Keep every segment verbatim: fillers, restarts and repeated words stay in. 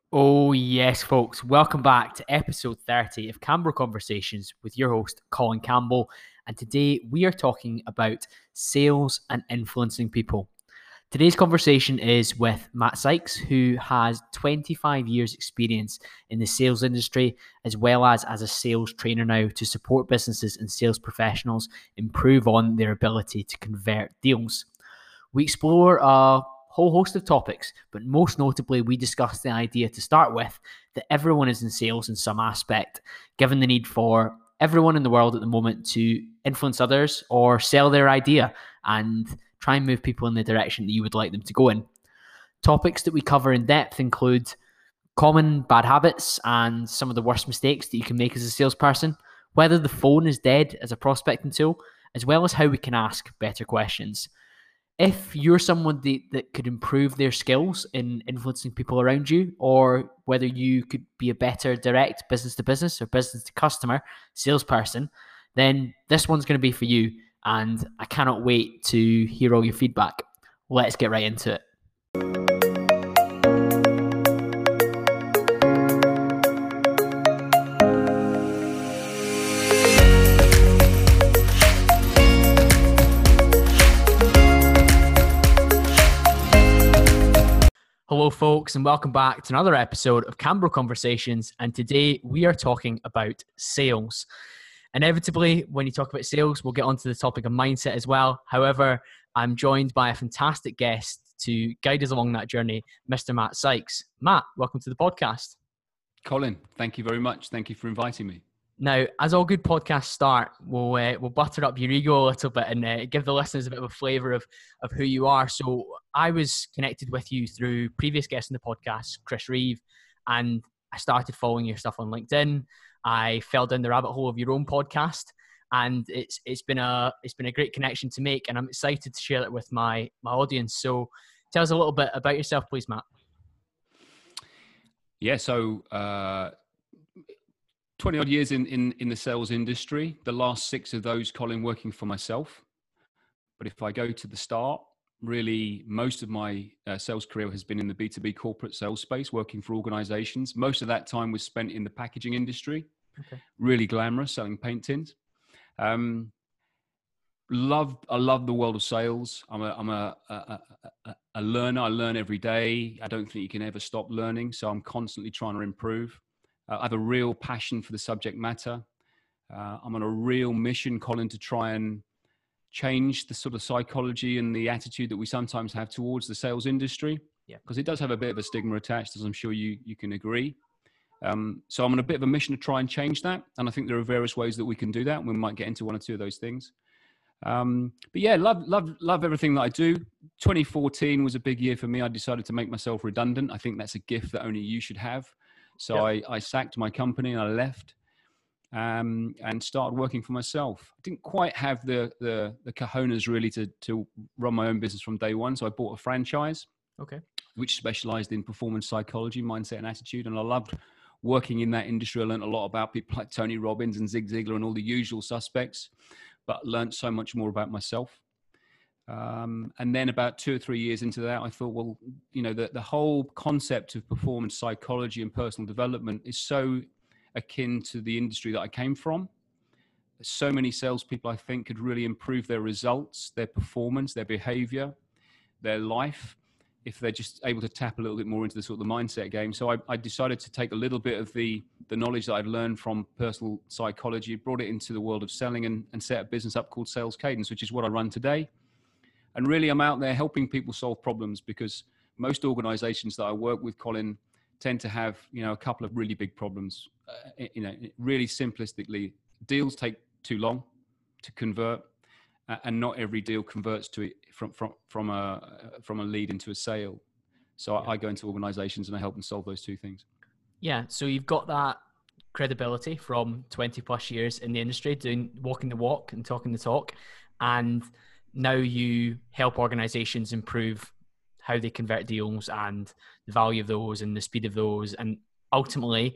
Oh, yes, folks. Welcome back to episode thirty of Campbell Conversations with your host, Colin Campbell. And today we are talking about sales and influencing people. Today's conversation is with Matt Sykes, who has twenty-five years experience in the sales industry, as well as as a sales trainer now to support businesses and sales professionals improve on their ability to convert deals. We explore a whole host of topics, but most notably, we discuss the idea to start with that everyone is in sales in some aspect, given the need for everyone in the world at the moment to influence others or sell their idea and try and move people in the direction that you would like them to go in. Topics that we cover in depth include common bad habits and some of the worst mistakes that you can make as a salesperson, whether the phone is dead as a prospecting tool, as well as how we can ask better questions. If you're someone that, that could improve their skills in influencing people around you, or whether you could be a better direct business to business or business to customer salesperson, then this one's going to be for you. And I cannot wait to hear all your feedback. Let's get right into it. Hello, folks, and welcome back to another episode of Campbell Conversations. And today we are talking about sales. Inevitably, when you talk about sales, we'll get onto the topic of mindset as well. However, I'm joined by a fantastic guest to guide us along that journey, Mister Matt Sykes. Matt, welcome to the podcast. Colin, thank you very much. Thank you for inviting me. Now, as all good podcasts start, we'll uh, we'll butter up your ego a little bit and uh, give the listeners a bit of a flavour of, of who you are. So I was connected with you through previous guests in the podcast, Chris Reeve, and I started following your stuff on LinkedIn. I fell down the rabbit hole of your own podcast, and it's it's been a it's been a great connection to make, and I'm excited to share it with my my audience. So tell us a little bit about yourself, please, Matt. Yeah, so uh, twenty odd years in, in, in the sales industry, the last six of those, Colin, working for myself. But if I go to the start, really most of my uh, sales career has been in the B two B corporate sales space, working for organizations. Most of that time was spent in the packaging industry, okay. Really glamorous, selling paint tins. Um, love, I love the world of sales. I'm a, I'm a, a, a, a learner. I learn every day. I don't think you can ever stop learning. So I'm constantly trying to improve. Uh, I have a real passion for the subject matter. Uh, I'm on a real mission, Colin, to try and change the sort of psychology and the attitude that we sometimes have towards the sales industry. Yeah. Because it does have a bit of a stigma attached, as I'm sure you, you can agree. Um, so I'm on a bit of a mission to try and change that. And I think there are various ways that we can do that. We might get into one or two of those things. Um, but yeah, love, love, love everything that I do. twenty fourteen was a big year for me. I decided to make myself redundant. I think that's a gift that only you should have. So yep. I, I sacked my company and I left um, and started working for myself. I didn't quite have the, the, the cojones really to, to run my own business from day one. So I bought a franchise, okay, which specialized in performance psychology, mindset and attitude. And I loved working in that industry. I learned a lot about people like Tony Robbins and Zig Ziglar and all the usual suspects, but learned so much more about myself. Um, and then about two or three years into that, I thought, well, you know, the, the whole concept of performance psychology and personal development is so akin to the industry that I came from. So many salespeople, I think, could really improve their results, their performance, their behavior, their life, if they're just able to tap a little bit more into the sort of the mindset game. So I, I decided to take a little bit of the, the knowledge that I've learned from personal psychology, brought it into the world of selling and, and set a business up called Sales Cadence, which is what I run today. And really, I'm out there helping people solve problems because most organizations that I work with, Colin, tend to have, you know, a couple of really big problems. Uh, you know, really simplistically, deals take too long to convert, uh, and not every deal converts to it from from from a from a lead into a sale. So yeah. I, I go into organizations and I help them solve those two things. Yeah. So you've got that credibility from twenty plus years in the industry, doing walking the walk and talking the talk, and now you help organizations improve how they convert deals and the value of those and the speed of those. And ultimately,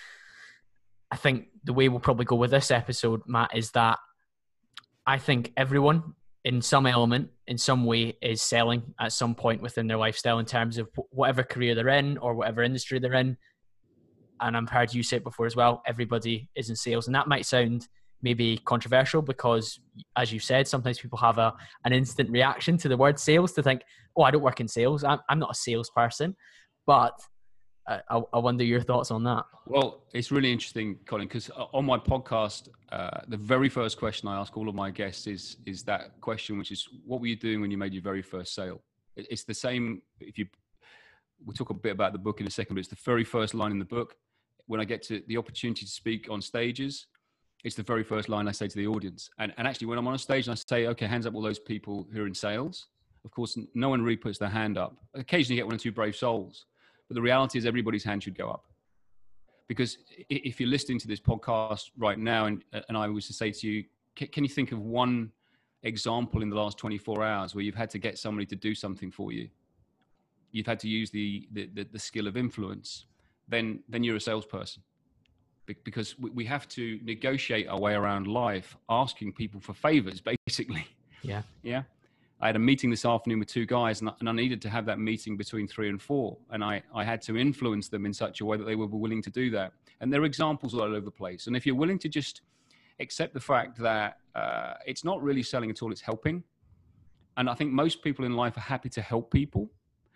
I think the way we'll probably go with this episode, Matt, is that I think everyone in some element, in some way, is selling at some point within their lifestyle in terms of whatever career they're in or whatever industry they're in. And I've heard you say it before as well, everybody is in sales. And that might sound maybe controversial because, as you said, sometimes people have a an instant reaction to the word sales to think, oh, I don't work in sales. I'm, I'm not a salesperson. But I, I wonder your thoughts on that. Well, it's really interesting, Colin, because on my podcast, uh, the very first question I ask all of my guests is is that question, which is, what were you doing when you made your very first sale? It's the same. If you, we'll talk a bit about the book in a second, but it's the very first line in the book. When I get to the opportunity to speak on stages, it's the very first line I say to the audience. And, and actually, when I'm on a stage and I say, okay, hands up all those people who are in sales, of course, no one really puts their hand up. Occasionally you get one or two brave souls. But the reality is everybody's hand should go up. Because if you're listening to this podcast right now, and, and I was to say to you, can, can you think of one example in the last twenty-four hours where you've had to get somebody to do something for you? You've had to use the, the, the, the skill of influence. Then, then you're a salesperson. Because we have to negotiate our way around life, asking people for favors, basically. Yeah. Yeah. I had a meeting this afternoon with two guys, and I, and I needed to have that meeting between three and four. And I, I had to influence them in such a way that they were willing to do that. And there are examples all over the place. And if you're willing to just accept the fact that uh, it's not really selling at all, it's helping. And I think most people in life are happy to help people.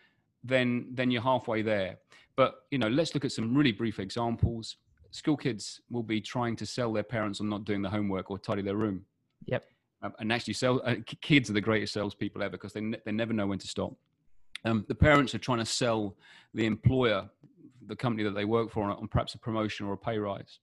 Then, then you're halfway there. But, you know, let's look at some really brief examples. School kids will be trying to sell their parents on not doing the homework or tidy their room. Yep. Um, and actually, sell, uh, kids are the greatest salespeople ever because they, ne- they never know when to stop. Um, the parents are trying to sell the employer, the company that they work for, on, on perhaps a promotion or a pay rise.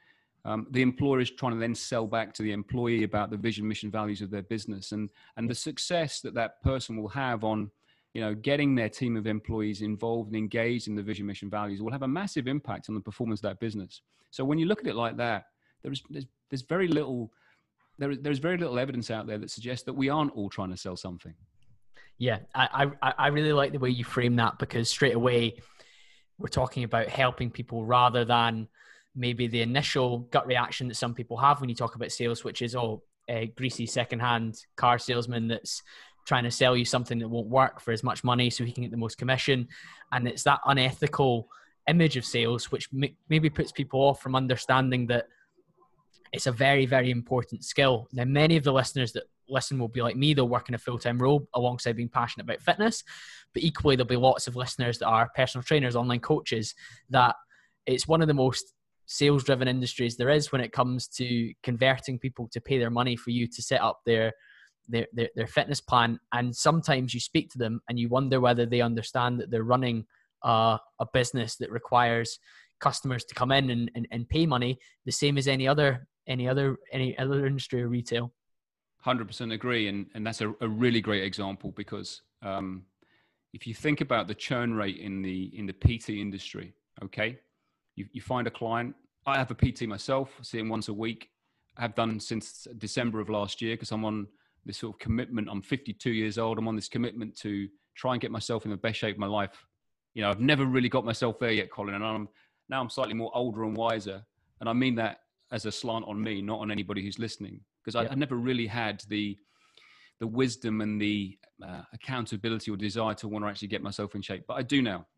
Um, the employer is trying to then sell back to the employee about the vision, mission, values of their business, and and the success that that person will have on, you know, getting their team of employees involved and engaged in the vision, mission, values will have a massive impact on the performance of that business. So when you look at it like that, there's there's, there's very little there is there's very little evidence out there that suggests that we aren't all trying to sell something. Yeah, I I, I really like the way you frame that, because straight away we're talking about helping people rather than maybe the initial gut reaction that some people have when you talk about sales, which is, oh, a greasy secondhand car salesman that's trying to sell you something that won't work for as much money so he can get the most commission. And it's that unethical image of sales, which m- maybe puts people off from understanding that it's a very, very important skill. Now, many of the listeners that listen will be like me. They'll work in a full-time role alongside being passionate about fitness. But equally, there'll be lots of listeners that are personal trainers, online coaches, that it's one of the most sales-driven industries there is when it comes to converting people to pay their money for you to set up their Their, their their fitness plan. And sometimes you speak to them and you wonder whether they understand that they're running uh, a business that requires customers to come in and, and, and pay money the same as any other any other any other industry or retail. one hundred percent agree, and and that's a, a really great example, because um, if you think about the churn rate in the in the P T industry, okay, you you find a client. I have a P T myself. I see him once a week. I have done since December of last year, because I'm on this sort of commitment. I'm fifty-two years old. I'm on this commitment to try and get myself in the best shape of my life. You know, I've never really got myself there yet, Colin, and I'm now I'm slightly more older and wiser. And I mean that as a slant on me, not on anybody who's listening, because I, Yeah. I never really had the, the wisdom and the uh, accountability or desire to want to actually get myself in shape, but I do now.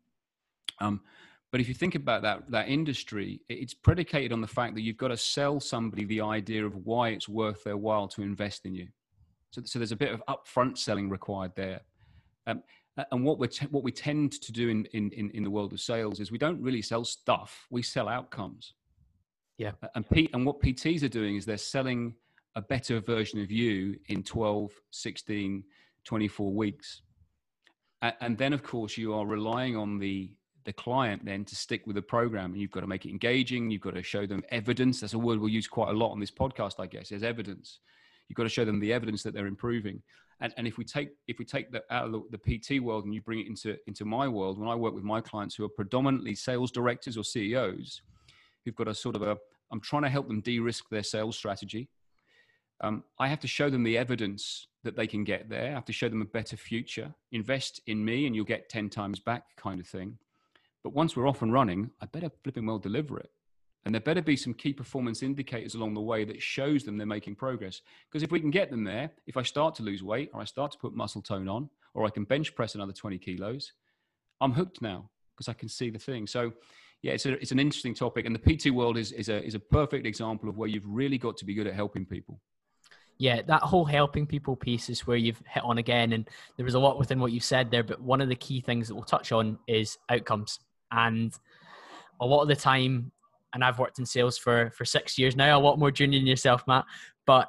Um, but if you think about that, that industry, it's predicated on the fact that you've got to sell somebody the idea of why it's worth their while to invest in you. So, so there's a bit of upfront selling required there. Um, and what we t- what we tend to do in, in, in the world of sales is we don't really sell stuff, we sell outcomes. Yeah. And, P- and what P Ts are doing is they're selling a better version of you in twelve, sixteen, twenty-four weeks. And, and then, of course, you are relying on the, the client then to stick with the program. And you've got to make it engaging. You've got to show them evidence. That's a word we'll use quite a lot on this podcast, I guess, is evidence. You've got to show them the evidence that they're improving. And, and if we take if we take that out of the, the P T world and you bring it into, into my world, when I work with my clients who are predominantly sales directors or C E Os, who've got a sort of a, I'm trying to help them de-risk their sales strategy. Um, I have to show them the evidence that they can get there. I have to show them a better future. Invest in me and you'll get ten times back kind of thing. But once we're off and running, I better flipping well deliver it. And there better be some key performance indicators along the way that shows them they're making progress. Because if we can get them there, if I start to lose weight or I start to put muscle tone on, or I can bench press another twenty kilos, I'm hooked now because I can see the thing. So yeah, it's, a, it's an interesting topic. And the P T world is, is, a, is a perfect example of where you've really got to be good at helping people. Yeah, that whole helping people piece is where you've hit on again. And there was a lot within what you said there, but one of the key things that we'll touch on is outcomes. And a lot of the time, and I've worked in sales for, for six years now, a lot more junior than yourself, Matt, but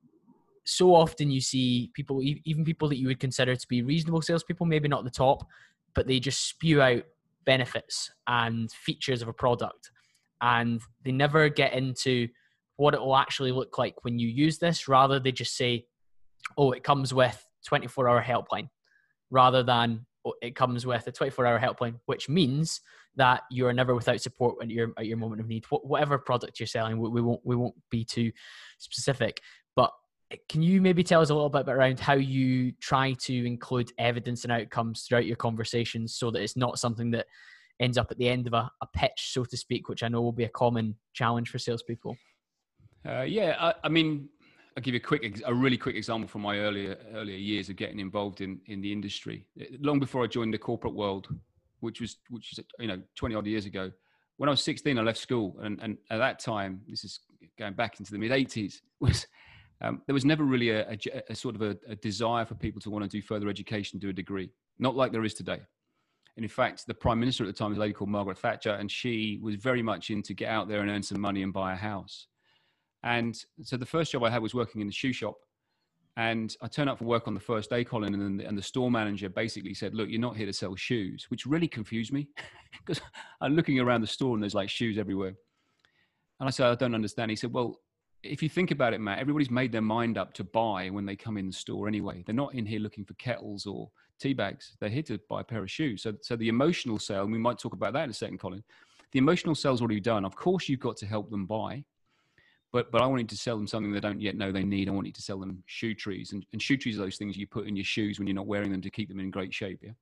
so often you see people, even people that you would consider to be reasonable salespeople, maybe not the top, but they just spew out benefits and features of a product. And they never get into what it will actually look like when you use this. Rather, they just say, oh, it comes with twenty-four hour helpline, rather than oh, it comes with a twenty-four hour helpline, which means that you are never without support at your, at your moment of need. Whatever product you're selling, we, we won't we won't be too specific. But can you maybe tell us a little bit around how you try to include evidence and outcomes throughout your conversations so that it's not something that ends up at the end of a, a pitch, so to speak, which I know will be a common challenge for salespeople? Uh, yeah, I, I mean, I'll give you a quick, a really quick example from my earlier earlier years of getting involved in in the industry. Long before I joined the corporate world, which was which is you know twenty odd years ago. When I was sixteen, I left school, and and at that time, this is going back into the mid eighties, was um, there was never really a, a, a sort of a, a desire for people to want to do further education, do a degree, not like there is today. And in fact, the Prime Minister at the time was a lady called Margaret Thatcher, and she was very much into get out there and earn some money and buy a house. And so the first job I had was working in the shoe shop. And I turned up for work on the first day, Colin, and, and the store manager basically said, look, you're not here to sell shoes, which really confused me because I'm looking around the store and there's like shoes everywhere. And I said, I don't understand. He said, well, if you think about it, Matt, everybody's made their mind up to buy when they come in the store anyway. They're not in here looking for kettles or tea bags. They're here to buy a pair of shoes. So, so the emotional sale, and we might talk about that in a second, Colin, the emotional sale's already done. Of course, you've got to help them buy. But but I wanted to sell them something they don't yet know they need. I wanted to sell them shoe trees. And, and shoe trees are those things you put in your shoes when you're not wearing them to keep them in great shape, yeah?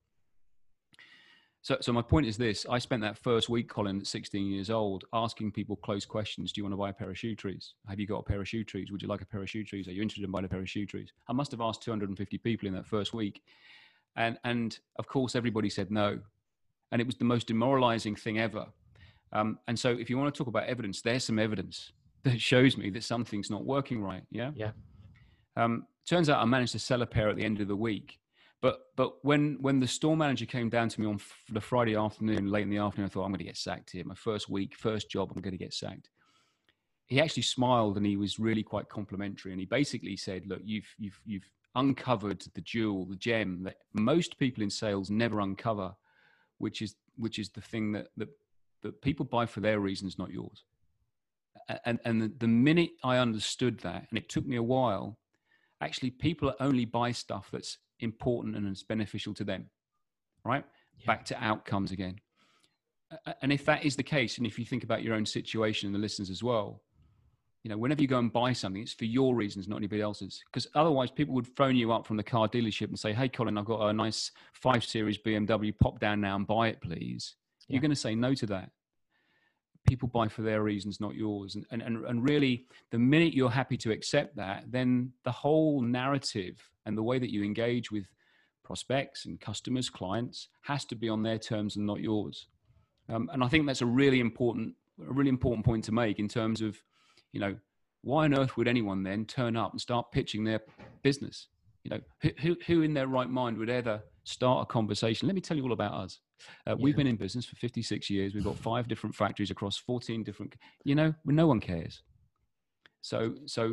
So so my point is this. I spent that first week, Colin, at sixteen years old, asking people close questions. Do you want to buy a pair of shoe trees? Have you got a pair of shoe trees? Would you like a pair of shoe trees? Are you interested in buying a pair of shoe trees? I must have asked two hundred fifty people in that first week. And, and of course, everybody said no. And it was the most demoralizing thing ever. Um, and so if you want to talk about evidence, there's some evidence that shows me that something's not working right. Yeah. Yeah. Um, turns out I managed to sell a pair at the end of the week. But but when when the store manager came down to me on f- the Friday afternoon, late in the afternoon, I thought, I'm going to get sacked here. My first week, first job, I'm going to get sacked. He actually smiled and he was really quite complimentary. And he basically said, look, you've you've you've uncovered the jewel, the gem that most people in sales never uncover, which is which is the thing that that, that people buy for their reasons, not yours. And, and the, the minute I understood that, and it took me a while, actually people only buy stuff that's important and it's beneficial to them, right? Yeah. Back to outcomes again. And if that is the case, and if you think about your own situation and the listeners as well, you know, whenever you go and buy something, it's for your reasons, not anybody else's. Because otherwise people would phone you up from the car dealership and say, hey, Colin, I've got a nice five series B M W, pop down now and buy it, please. Yeah. You're going to say no to that. People buy for their reasons, not yours. And, and, and really, the minute you're happy to accept that, then the whole narrative and the way that you engage with prospects and customers, clients, has to be on their terms and not yours. Um, and I think that's a really important, a really important point to make in terms of, you know, why on earth would anyone then turn up and start pitching their business? You know, who, who, who in their right mind would ever start a conversation? Let me tell you all about us. Uh, yeah. We've been in business for fifty-six years. We've got five different factories across fourteen different, you know, no one cares. So, so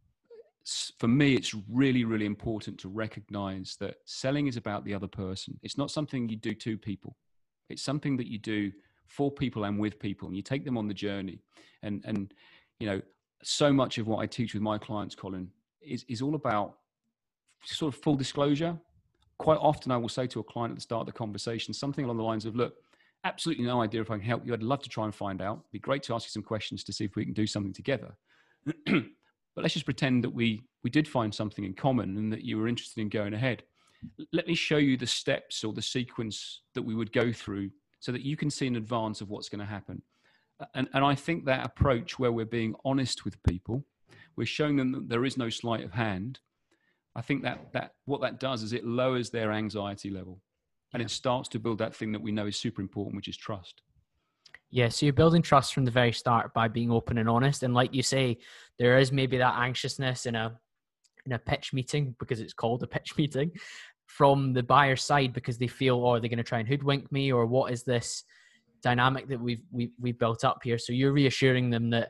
for me, it's really, really important to recognize that selling is about the other person. It's not something you do to people. It's something that you do for people and with people, and you take them on the journey. And, and, you know, so much of what I teach with my clients, Colin, is, is all about sort of full disclosure. Quite often I will say to a client at the start of the conversation, something along the lines of, look, absolutely no idea if I can help you. I'd love to try and find out. It'd be great to ask you some questions to see if we can do something together. But let's just pretend that we, we did find something in common and that you were interested in going ahead. Let me show you the steps or the sequence that we would go through so that you can see in advance of what's going to happen. And, and I think that approach where we're being honest with people, we're showing them that there is no sleight of hand. I think that, that what that does is it lowers their anxiety level, and Yeah. it starts to build that thing that we know is super important, which is trust. Yeah, so you're building trust from the very start by being open and honest. And like you say, there is maybe that anxiousness in a in a pitch meeting, because it's called a pitch meeting, from the buyer's side, because they feel, oh, are they going to try and hoodwink me, or what is this dynamic that we've we've, we've built up here? So you're reassuring them that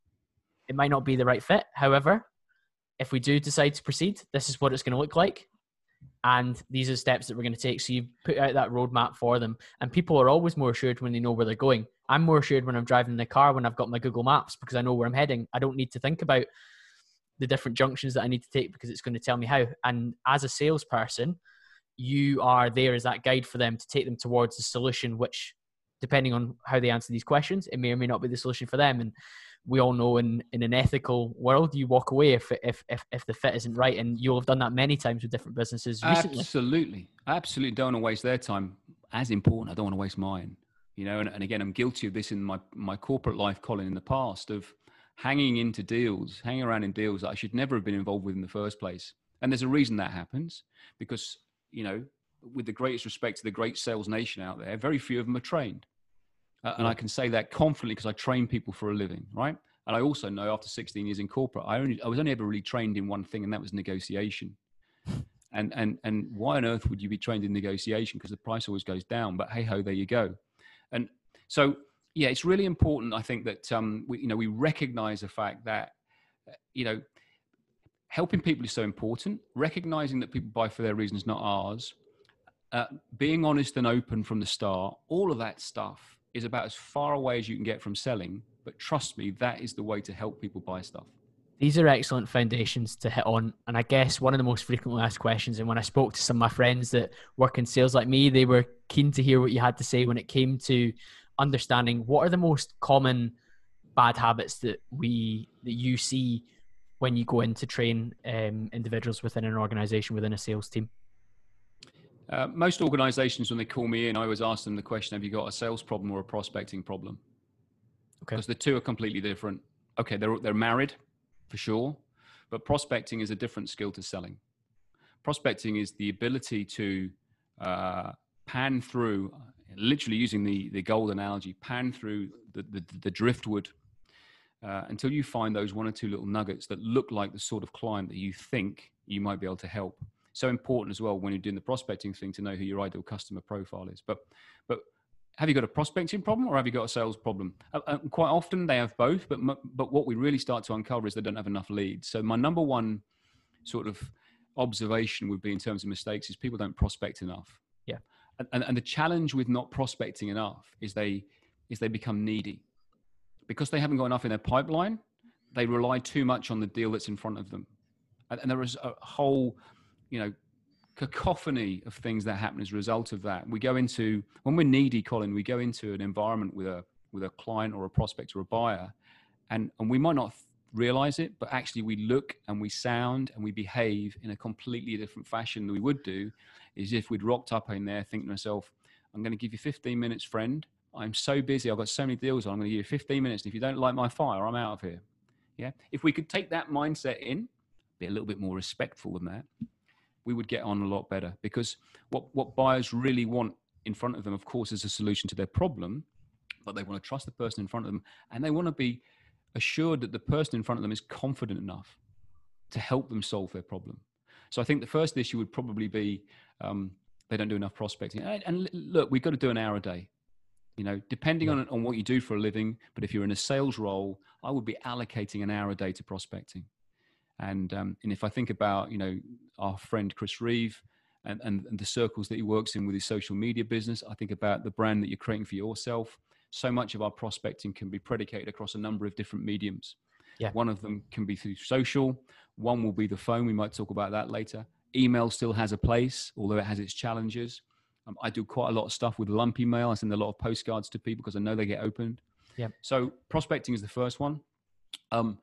it might not be the right fit. However, if we do decide to proceed, this is what it's going to look like. And these are the steps that we're going to take. So you put out that roadmap for them. And people are always more assured when they know where they're going. I'm more assured when I'm driving in the car, when I've got my Google Maps, because I know where I'm heading. I don't need to think about the different junctions that I need to take, because it's going to tell me how. And as a salesperson, you are there as that guide for them to take them towards the solution, which, depending on how they answer these questions, it may or may not be the solution for them. And we all know in, in an ethical world, you walk away if, if if if the fit isn't right. And you'll have done that many times with different businesses recently. Absolutely. Absolutely. Don't want to waste their time. As important, I don't want to waste mine. You know, and, and again, I'm guilty of this in my, my corporate life, Colin, in the past, of hanging into deals, hanging around in deals that I should never have been involved with in the first place. And there's a reason that happens, because, you know, with the greatest respect to the great sales nation out there, very few of them are trained. Uh, and I can say that confidently because I train people for a living, right? And I also know after sixteen years in corporate, I only I was only ever really trained in one thing, and that was negotiation. And and and why on earth would you be trained in negotiation? Because the price always goes down. But hey ho, there you go. And so yeah, it's really important, I think, that um, we you know we recognize the fact that uh, you know helping people is so important. Recognizing that people buy for their reasons, not ours. Uh, being honest and open from the start. All of that stuff is about as far away as you can get from selling, but trust me, that is the way to help people buy stuff. These are excellent foundations to hit on. And I guess one of the most frequently asked questions, and when I spoke to some of my friends that work in sales like me, they were keen to hear what you had to say when it came to understanding what are the most common bad habits that we, that you see when you go in to train um, individuals within an organization, within a sales team. Uh, most organizations, when they call me in, I always ask them the question, have you got a sales problem or a prospecting problem? Okay. Because the two are completely different. Okay, they're, they're married, for sure, but prospecting is a different skill to selling. Prospecting is the ability to uh, pan through, literally using the, the gold analogy, pan through the, the, the driftwood uh, until you find those one or two little nuggets that look like the sort of client that you think you might be able to help. So important as well when you're doing the prospecting thing to know who your ideal customer profile is. But, but have you got a prospecting problem or have you got a sales problem? Uh, uh, quite often they have both, but but what we really start to uncover is they don't have enough leads. So my number one sort of observation would be in terms of mistakes is people don't prospect enough. Yeah. And, and, and the challenge with not prospecting enough is they is they become needy. Because they haven't got enough in their pipeline, they rely too much on the deal that's in front of them. And, and there is a whole, you know, cacophony of things that happen as a result of that. We go into, when we're needy, Colin, we go into an environment with a with a client or a prospect or a buyer, and, and we might not realize it, but actually we look and we sound and we behave in a completely different fashion than we would do is if we'd rocked up in there thinking to myself, I'm going to give you fifteen minutes, friend. I'm so busy. I've got so many deals on. I'm going to give you fifteen minutes. And if you don't like my fire, I'm out of here. Yeah. If we could take that mindset in, be a little bit more respectful than that, we would get on a lot better, because what, what buyers really want in front of them, of course, is a solution to their problem, but they want to trust the person in front of them, and they want to be assured that the person in front of them is confident enough to help them solve their problem. So I think the first issue would probably be um, they don't do enough prospecting. And, and look, we've got to do an hour a day, you know, depending yeah. on, on what you do for a living. But if you're in a sales role, I would be allocating an hour a day to prospecting. And um, and if I think about, you know, our friend Chris Reeve and, and, and the circles that he works in with his social media business, I think about the brand that you're creating for yourself. So much of our prospecting can be predicated across a number of different mediums. Yeah. One of them can be through social. One will be the phone. We might talk about that later. Email still has a place, although it has its challenges. Um, I do quite a lot of stuff with lumpy mail. I send a lot of postcards to people because I know they get opened. Yeah. So prospecting is the first one. Um,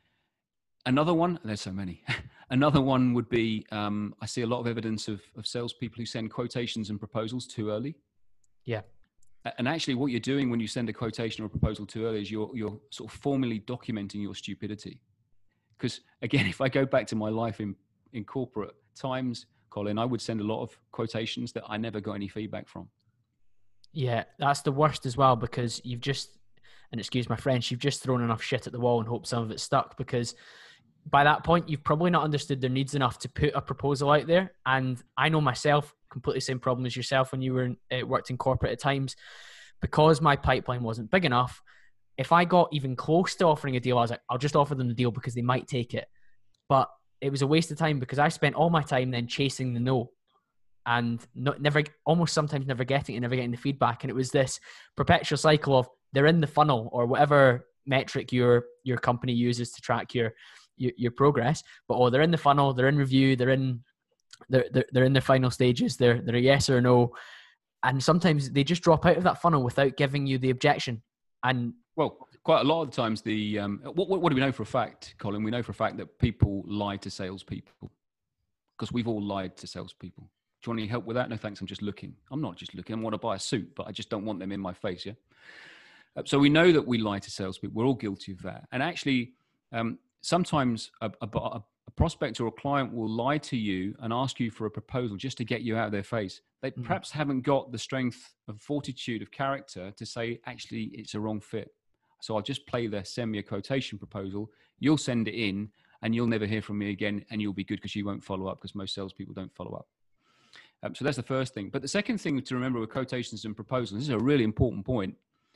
Another one, there's so many. Another one would be, um, I see a lot of evidence of, of salespeople who send quotations and proposals too early. Yeah. And actually what you're doing when you send a quotation or a proposal too early is you're, you're sort of formally documenting your stupidity. Because again, if I go back to my life in, in corporate times, Colin, I would send a lot of quotations that I never got any feedback from. Yeah, that's the worst as well, because you've just, and excuse my French, you've just thrown enough shit at the wall and hope some of it stuck, because by that point, you've probably not understood their needs enough to put a proposal out there. And I know myself, completely same problem as yourself when you were in, uh, worked in corporate at times, because my pipeline wasn't big enough. If I got even close to offering a deal, I was like, I'll just offer them the deal because they might take it. But it was a waste of time, because I spent all my time then chasing the no, and not, never, almost sometimes never getting it, never getting the feedback. And it was this perpetual cycle of they're in the funnel, or whatever metric your your company uses to track your your, your progress. But oh, they're in the funnel, they're in review, they're in they're they're, they're in the final stages. They're they're a yes or a no, and sometimes they just drop out of that funnel without giving you the objection. And well, quite a lot of the times, the um, what, what, what do we know for a fact, Colin? We know for a fact that people lie to salespeople, because we've all lied to salespeople. Do you want any help with that? No, thanks. I'm just looking. I'm not just looking. I want to buy a suit, but I just don't want them in my face. Yeah. Uh, so we know that we lie to salespeople. We're all guilty of that. And actually, um, sometimes a, a, a prospect or a client will lie to you and ask you for a proposal just to get you out of their face. They mm. perhaps haven't got the strength of fortitude of character to say, actually, it's a wrong fit. So I'll just play the send me a quotation proposal. You'll send it in and you'll never hear from me again, and you'll be good because you won't follow up, because most salespeople don't follow up. Um, so that's the first thing. But the second thing to remember with quotations and proposals, this is a really important point,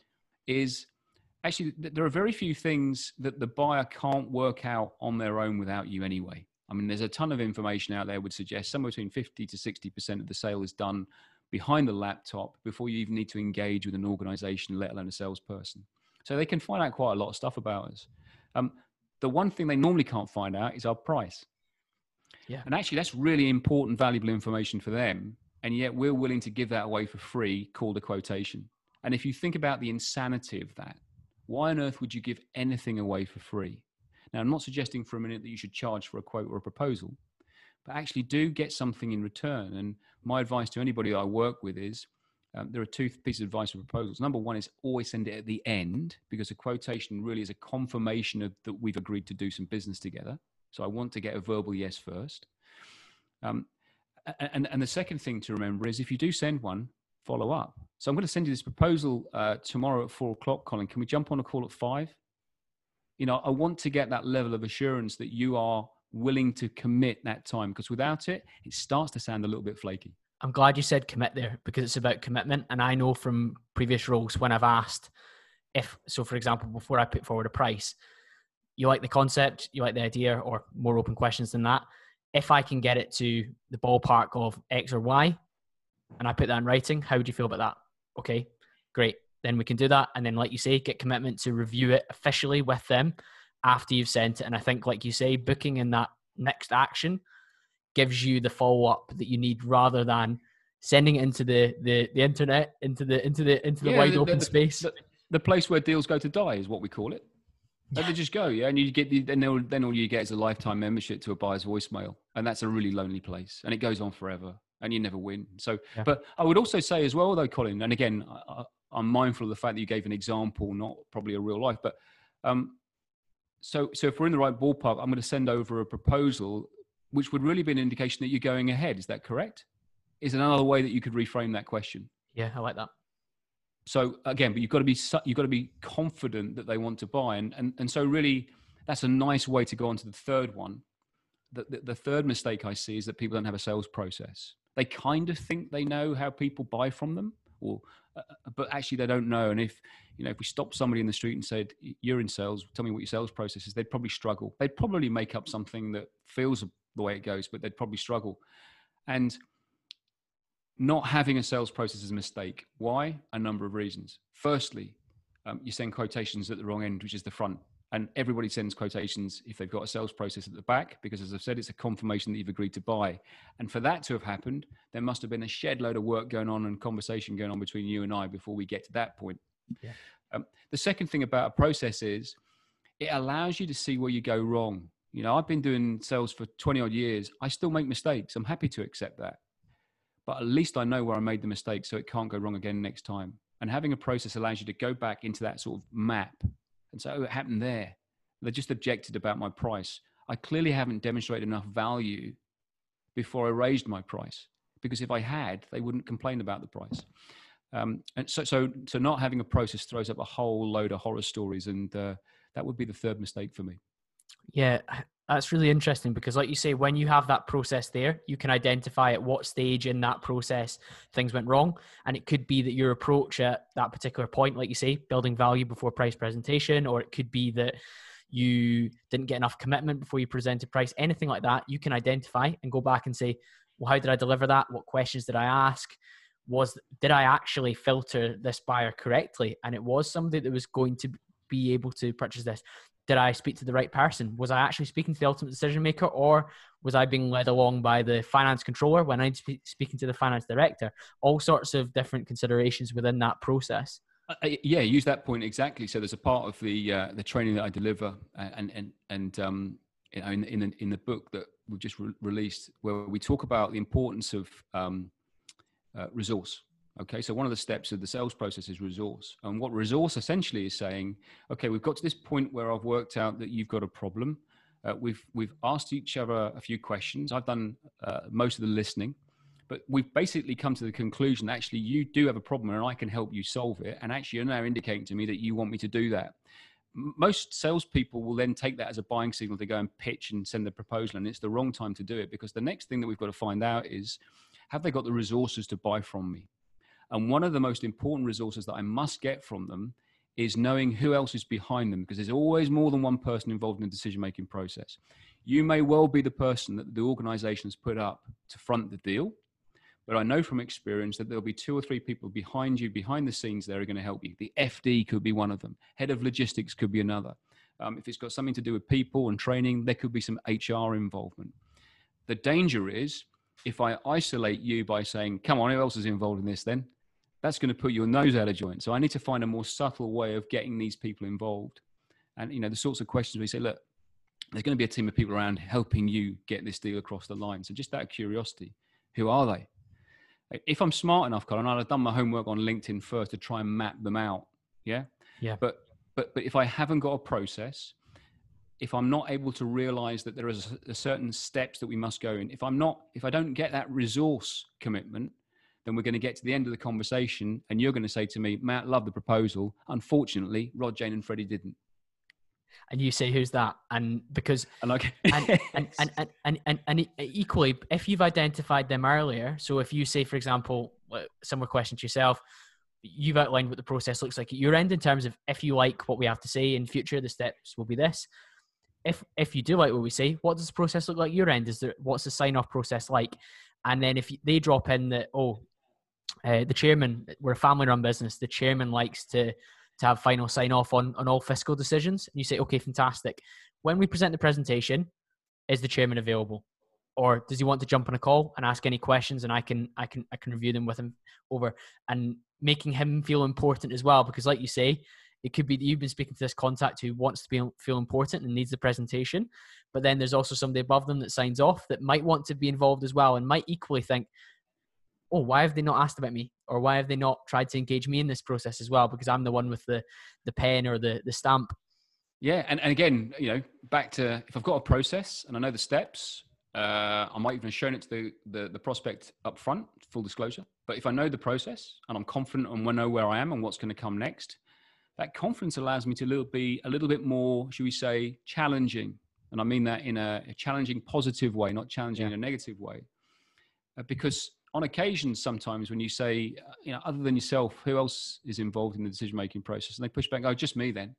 is actually there are very few things that the buyer can't work out on their own without you anyway. I mean, there's a ton of information out there would suggest somewhere between fifty to sixty percent of the sale is done behind the laptop before you even need to engage with an organization, let alone a salesperson. So they can find out quite a lot of stuff about us. Um, the one thing they normally can't find out is our price. Yeah. And actually that's really important, valuable information for them. And yet we're willing to give that away for free, called a quotation. And if you think about the insanity of that, why on earth would you give anything away for free? Now, I'm not suggesting for a minute that you should charge for a quote or a proposal, but actually do get something in return. And my advice to anybody that I work with is, um, there are two pieces of advice for proposals. Number one is always send it at the end, because a quotation really is a confirmation of that we've agreed to do some business together. So I want to get a verbal yes first. Um, and, and the second thing to remember is, if you do send one, follow up. So I'm going to send you this proposal uh, tomorrow at four o'clock, Colin. Can we jump on a call at five? You know, I want to get that level of assurance that you are willing to commit that time, because without it, it starts to sound a little bit flaky. I'm glad you said commit there, because it's about commitment. And I know from previous roles when I've asked if, so for example, before I put forward a price, you like the concept, you like the idea, or more open questions than that. If I can get it to the ballpark of X or Y, and I put that in writing, how would you feel about that? Okay, great. Then we can do that. And then, like you say, get commitment to review it officially with them after you've sent it. And I think, like you say, booking in that next action gives you the follow-up that you need, rather than sending it into the, the, the internet, into the, into the, into the yeah, wide the, open the, space. The, the place where deals go to die is what we call it. Yeah. They just go, yeah, and you get the, then all, then all you get is a lifetime membership to a buyer's voicemail, and that's a really lonely place, and it goes on forever, and you never win. So, yeah. But I would also say as well, though, Colin, and again, I, I'm mindful of the fact that you gave an example, not probably a real life, but um, so so if we're in the right ballpark, I'm going to send over a proposal, which would really be an indication that you're going ahead. Is that correct? Is another way that you could reframe that question? Yeah, I like that. So again, but you've got to be you've got to be confident that they want to buy, and and and so really, that's a nice way to go on to the third one. The, the, the third mistake I see is that people don't have a sales process. They kind of think they know how people buy from them, or uh, but actually they don't know. And if you know, if we stopped somebody in the street and said, "You're in sales, tell me what your sales process is," they'd probably struggle. They'd probably make up something that feels the way it goes, but they'd probably struggle. And not having a sales process is a mistake. Why? A number of reasons. Firstly, um, you send quotations at the wrong end, which is the front. And everybody sends quotations if they've got a sales process at the back, because as I've said, it's a confirmation that you've agreed to buy. And for that to have happened, there must have been a shed load of work going on and conversation going on between you and I before we get to that point. Yeah. Um, the second thing about a process is it allows you to see where you go wrong. You know, I've been doing sales for twenty odd years. I still make mistakes. I'm happy to accept that. But at least I know where I made the mistake, so it can't go wrong again next time. And having a process allows you to go back into that sort of map and say, oh, it happened there. They just objected about my price. I clearly haven't demonstrated enough value before I raised my price, because if I had, they wouldn't complain about the price. Um, and so, so, so not having a process throws up a whole load of horror stories, and uh, that would be the third mistake for me. Yeah, that's really interesting, because like you say, when you have that process there, you can identify at what stage in that process things went wrong. And it could be that your approach at that particular point, like you say, building value before price presentation, or it could be that you didn't get enough commitment before you presented price, anything like that. You can identify and go back and say, well, how did I deliver that? What questions did I ask? Was, did I actually filter this buyer correctly? And it was somebody that was going to be able to purchase this. Did I speak to the right person? Was I actually speaking to the ultimate decision maker, or was I being led along by the finance controller when I'm spe- speaking to the finance director? All sorts of different considerations within that process. Uh, yeah, use that point exactly. So there's a part of the uh, the training that I deliver, and and and um, you know, in in in the book that we've just re- released, where we talk about the importance of um, uh, resource. Okay, so one of the steps of the sales process is resource. And what resource essentially is saying, okay, we've got to this point where I've worked out that you've got a problem. Uh, we've we've asked each other a few questions. I've done uh, most of the listening, but we've basically come to the conclusion that actually you do have a problem and I can help you solve it. And actually you're now indicating to me that you want me to do that. Most salespeople will then take that as a buying signal to go and pitch and send the proposal. And it's the wrong time to do it, because the next thing that we've got to find out is, have they got the resources to buy from me? And one of the most important resources that I must get from them is knowing who else is behind them, because there's always more than one person involved in the decision-making process. You may well be the person that the organization has put up to front the deal, but I know from experience that there'll be two or three people behind you, behind the scenes, that are going to help you. The F D could be one of them. Head of logistics could be another. Um, if it's got something to do with people and training, there could be some H R involvement. The danger is, if I isolate you by saying, come on, who else is involved in this then? That's going to put your nose out of joint. So I need to find a more subtle way of getting these people involved. And, you know, the sorts of questions we say, look, there's going to be a team of people around helping you get this deal across the line. So just out of curiosity, who are they? If I'm smart enough, Colin, I'd have done my homework on LinkedIn first to try and map them out. Yeah. Yeah. But, but, but if I haven't got a process, if I'm not able to realize that there is a, a certain steps that we must go in, if I'm not, if I don't get that resource commitment, then we're going to get to the end of the conversation and you're going to say to me, Matt, love the proposal. Unfortunately, Rod, Jane and Freddie didn't. And you say, who's that? And because, and, like, and, and, and, and, and, and, and equally, if you've identified them earlier, so if you say, for example, similar question to yourself, you've outlined what the process looks like at your end in terms of, if you like what we have to say in future, the steps will be this. If, if you do like what we say, what does the process look like at your end? Is there, what's the sign off process like? And then if they drop in that, oh, Uh, the chairman, we're a family-run business. The chairman likes to to have final sign-off on on all fiscal decisions. And you say, okay, fantastic. When we present the presentation, is the chairman available, or does he want to jump on a call and ask any questions, and I can I can I can review them with him over, and making him feel important as well, because like you say, it could be that you've been speaking to this contact who wants to be, feel important and needs the presentation, but then there's also somebody above them that signs off that might want to be involved as well and might equally think, oh, why have they not asked about me? Or why have they not tried to engage me in this process as well? Because I'm the one with the, the pen or the, the stamp. Yeah. And, and again, you know, back to, if I've got a process and I know the steps, uh, I might even have shown it to the, the, the prospect up front, full disclosure. But if I know the process and I'm confident and I know where I am and what's going to come next, that confidence allows me to little, be a little bit more, should we say, challenging. And I mean that in a, a challenging, positive way, not challenging yeah. in a negative way. Uh, because on occasion, sometimes when you say, you know, other than yourself, who else is involved in the decision-making process? And they push back, oh, just me then.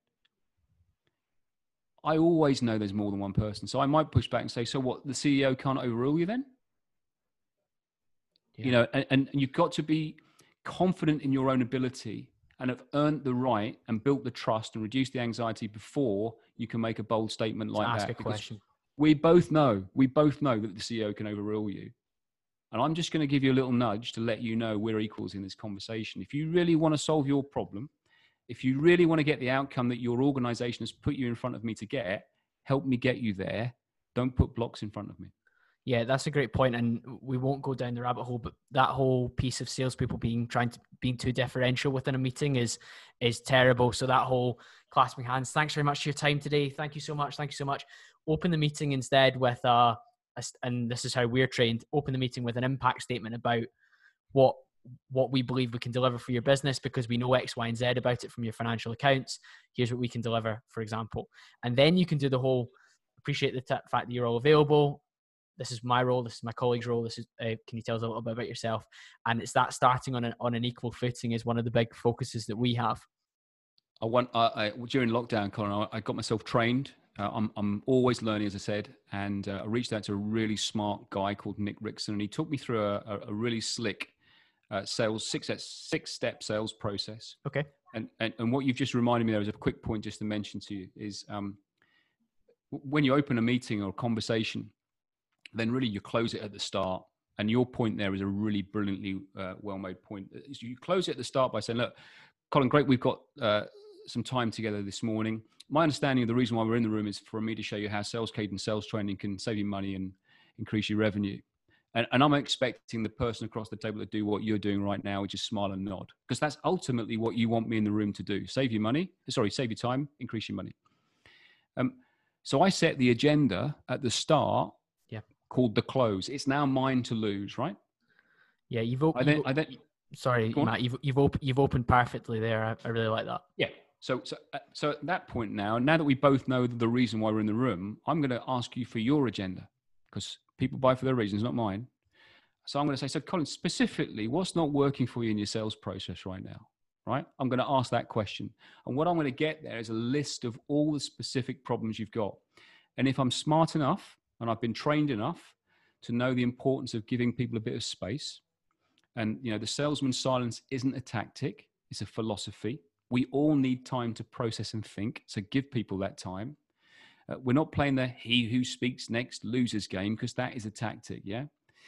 I always know there's more than one person. So I might push back and say, so what, the C E O can't overrule you then? Yeah. You know, and, and you've got to be confident in your own ability and have earned the right and built the trust and reduced the anxiety before you can make a bold statement like ask that. A question. We both know, we both know that the C E O can overrule you. And I'm just going to give you a little nudge to let you know we're equals in this conversation. If you really want to solve your problem, if you really want to get the outcome that your organization has put you in front of me to get, help me get you there. Don't put blocks in front of me. Yeah, that's a great point, and we won't go down the rabbit hole. But that whole piece of salespeople being trying to being too differential within a meeting is is terrible. So that whole clasping hands. Thanks very much for your time today. Thank you so much. Thank you so much. Open the meeting instead with a, a and this is how we're trained. Open the meeting with an impact statement about what what we believe we can deliver for your business, because we know X, Y, and Z about it from your financial accounts. Here's what we can deliver, for example, and then you can do the whole appreciate the t- fact that you're all available. This is my role. This is my colleague's role. This is, uh, can you tell us a little bit about yourself? And it's that starting on an, on an equal footing is one of the big focuses that we have. I want, I, I, during lockdown, Colin, I, I got myself trained. Uh, I'm, I'm always learning, as I said. And uh, I reached out to a really smart guy called Nick Rickson, and he took me through a, a, a really slick uh, sales, six, six step sales process. Okay. And, and, and what you've just reminded me there is a quick point just to mention to you is um, when you open a meeting or a conversation, then really you close it at the start. And your point there is a really brilliantly uh, well-made point. You close it at the start by saying, look, Colin, great, we've got uh, some time together this morning. My understanding of the reason why we're in the room is for me to show you how sales cadence, sales training can save you money and increase your revenue. And, and I'm expecting the person across the table to do what you're doing right now, which is smile and nod, because that's ultimately what you want me in the room to do. Save you money, sorry, save your time, increase your money. Um, so I set the agenda at the start, yeah, called the close. It's now mine to lose, right? Yeah, you've opened. I then, I then, sorry, Matt, you've you've opened you've opened perfectly there. I, I really like that. Yeah. So so uh, so at that point now, now that we both know the reason why we're in the room, I'm going to ask you for your agenda, because people buy for their reasons, not mine. So I'm going to say, so Colin, specifically, what's not working for you in your sales process right now? Right? I'm going to ask that question, and what I'm going to get there is a list of all the specific problems you've got. And if I'm smart enough and I've been trained enough to know the importance of giving people a bit of space, and you know, the salesman's silence isn't a tactic, it's a philosophy. We all need time to process and think, so give people that time. Uh, we're not playing the he who speaks next loses game, because that is a tactic, yeah?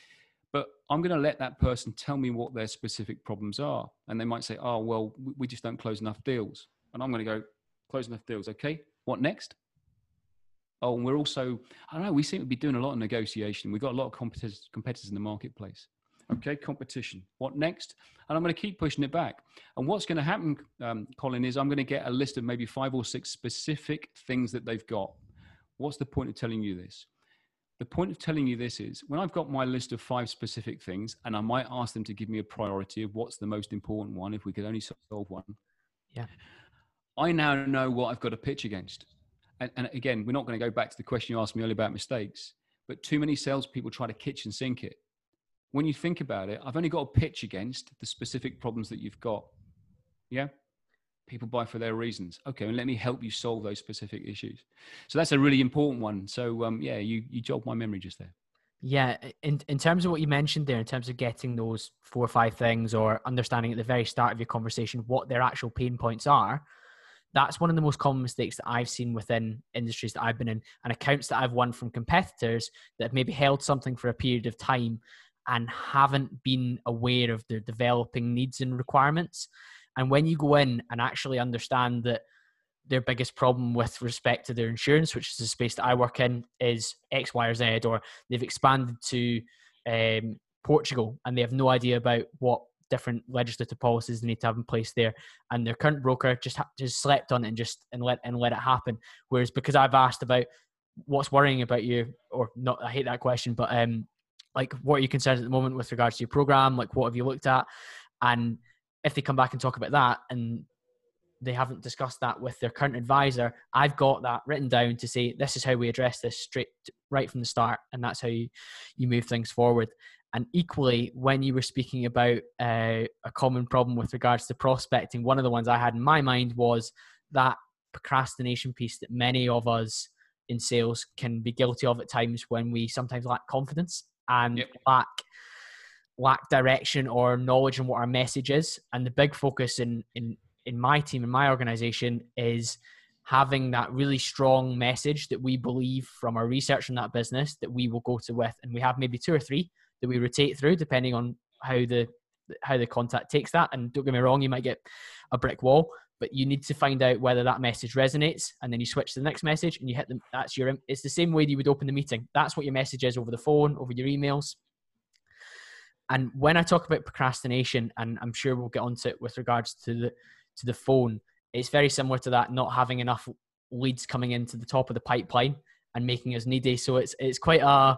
But I'm going to let that person tell me what their specific problems are. And they might say, oh, well, we just don't close enough deals. And I'm going to go, close enough deals, okay? What next? Oh, and we're also, I don't know, we seem to be doing a lot of negotiation. We've got a lot of competitors, competitors in the marketplace. Okay, competition. What next? And I'm going to keep pushing it back. And what's going to happen, um, Colin, is I'm going to get a list of maybe five or six specific things that they've got. What's the point of telling you this? The point of telling you this is when I've got my list of five specific things, and I might ask them to give me a priority of what's the most important one, if we could only solve one. Yeah. I now know what I've got to pitch against. And, and again, we're not going to go back to the question you asked me earlier about mistakes, but too many salespeople try to kitchen sink it. When you think about it, I've only got to pitch against the specific problems that you've got. Yeah. People buy for their reasons. Okay, and let me help you solve those specific issues. So that's a really important one. So um, yeah, you you jogged my memory just there. Yeah, in in terms of what you mentioned there, in terms of getting those four or five things, or understanding at the very start of your conversation what their actual pain points are, that's one of the most common mistakes that I've seen within industries that I've been in, and accounts that I've won from competitors that have maybe held something for a period of time and haven't been aware of their developing needs and requirements. And when you go in and actually understand that their biggest problem with respect to their insurance, which is the space that I work in, is X, Y, or Z, or they've expanded to um, Portugal and they have no idea about what different legislative policies they need to have in place there, and their current broker just ha- just slept on it and just and let and let it happen. Whereas because I've asked about what's worrying about you, or not, I hate that question, but um, like what are you concerned at the moment with regards to your program? Like what have you looked at? And if they come back and talk about that and they haven't discussed that with their current advisor, I've got that written down to say, this is how we address this straight right from the start. And that's how you, you move things forward. And equally, when you were speaking about uh, a common problem with regards to prospecting, one of the ones I had in my mind was that procrastination piece that many of us in sales can be guilty of at times, when we sometimes lack confidence and yep. lack lack direction or knowledge on what our message is. And the big focus in in in my team, in my organization, is having that really strong message that we believe from our research in that business that we will go to with. And we have maybe two or three that we rotate through depending on how the how the contact takes that. And don't get me wrong, you might get a brick wall, but you need to find out whether that message resonates, and then you switch to the next message and you hit them. That's your, it's the same way you would open the meeting. That's what your message is over the phone, over your emails. And when I talk about procrastination, and I'm sure we'll get onto it with regards to the, to the phone, it's very similar to that, not having enough leads coming into the top of the pipeline and making us needy. So it's, it's quite a,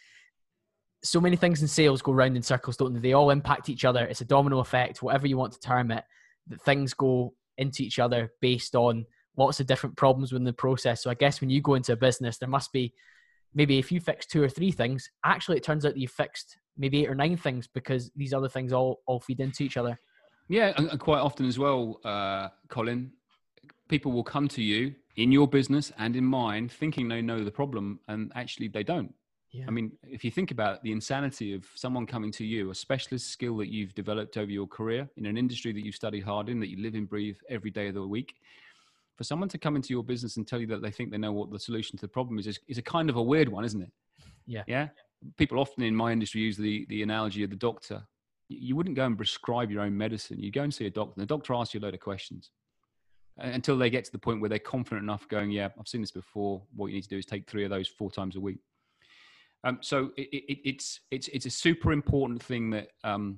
so many things in sales go round in circles, don't they? They all impact each other. It's a domino effect, whatever you want to term it, that things go into each other based on lots of different problems within the process. So I guess when you go into a business, there must be, maybe if you fix two or three things, actually it turns out that you fixed maybe eight or nine things, because these other things all, all feed into each other. Yeah, and quite often as well, uh, Colin, people will come to you in your business and in mine thinking they know the problem, and actually they don't. Yeah. I mean, if you think about it, the insanity of someone coming to you, a specialist skill that you've developed over your career in an industry that you've studied hard in, that you live and breathe every day of the week, for someone to come into your business and tell you that they think they know what the solution to the problem is, is, is a kind of a weird one, isn't it? Yeah. Yeah. People often in my industry use the, the analogy of the doctor. You wouldn't go and prescribe your own medicine. You go and see a doctor, and the doctor asks you a load of questions until they get to the point where they're confident enough going, yeah, I've seen this before. What you need to do is take three of those four times a week. Um, so it, it, it's, it's, it's a super important thing that, um,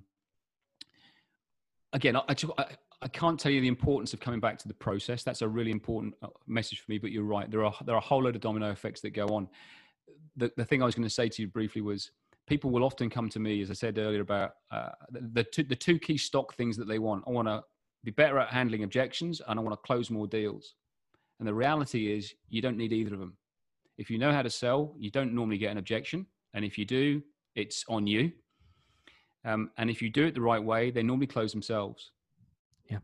again, I, I, I can't tell you the importance of coming back to the process. That's a really important message for me, but you're right. There are, there are a whole load of domino effects that go on. The, the thing I was going to say to you briefly was, people will often come to me, as I said earlier, about uh, the, the, two, the two key stock things that they want. I want to be better at handling objections, and I want to close more deals. And the reality is you don't need either of them. If you know how to sell, you don't normally get an objection. And if you do, it's on you. Um, and if you do it the right way, they normally close themselves. Yeah.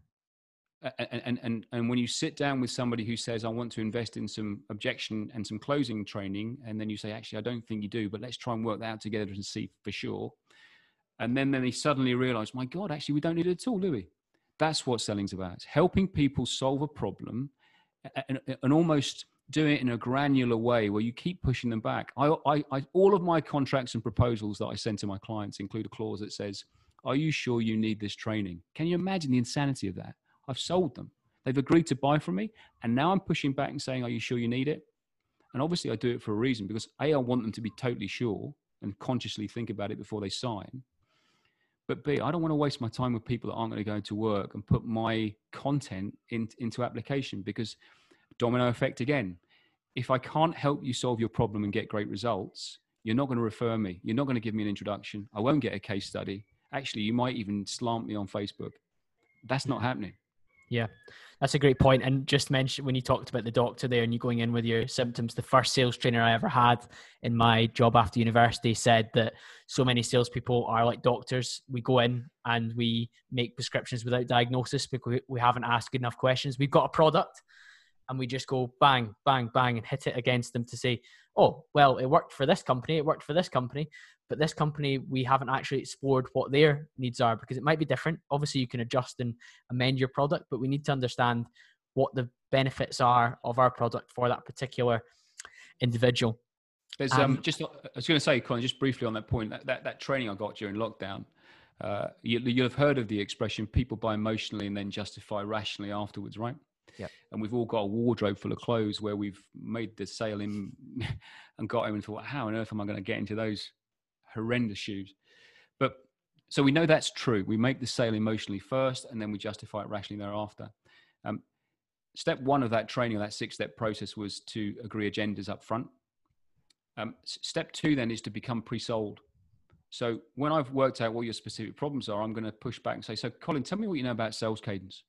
And, and, and, and when you sit down with somebody who says, I want to invest in some objection and some closing training, and then you say, actually, I don't think you do, but let's try and work that out together and see for sure. And then, then they suddenly realize, my God, actually, we don't need it at all, do we? That's what selling's about. It's helping people solve a problem and, and almost doing it in a granular way where you keep pushing them back. I, I, I, all of my contracts and proposals that I send to my clients include a clause that says, are you sure you need this training? Can you imagine the insanity of that? I've sold them. They've agreed to buy from me. And now I'm pushing back and saying, are you sure you need it? And obviously I do it for a reason, because A, I want them to be totally sure and consciously think about it before they sign. But B, I don't want to waste my time with people that aren't going to go to work and put my content in, into application, because domino effect again. If I can't help you solve your problem and get great results, you're not going to refer me. You're not going to give me an introduction. I won't get a case study. Actually, you might even slant me on Facebook. That's not happening. Yeah, that's a great point. And just mention, when you talked about the doctor there and you going in with your symptoms, the first sales trainer I ever had in my job after university said that so many salespeople are like doctors. We go in and we make prescriptions without diagnosis because we haven't asked good enough questions. We've got a product and we just go bang, bang, bang and hit it against them to say, oh, well, it worked for this company. It worked for this company. But this company, we haven't actually explored what their needs are, because it might be different. Obviously, you can adjust and amend your product, but we need to understand what the benefits are of our product for that particular individual. There's um, um just, I was going to say, Colin, just briefly on that point, that, that, that training I got during lockdown, uh, you, you'll have heard of the expression, people buy emotionally and then justify rationally afterwards, right? Yeah. And we've all got a wardrobe full of clothes where we've made the sale in and got him and thought, how on earth am I going to get into those horrendous shoes? But so we know that's true. We make the sale emotionally first, and then we justify it rationally thereafter. Um, step one of that training, that six-step process, was to agree agendas up front. Um, step two then is to become pre-sold. So when I've worked out what your specific problems are, I'm going to push back and say, so Colin, tell me what you know about sales cadence.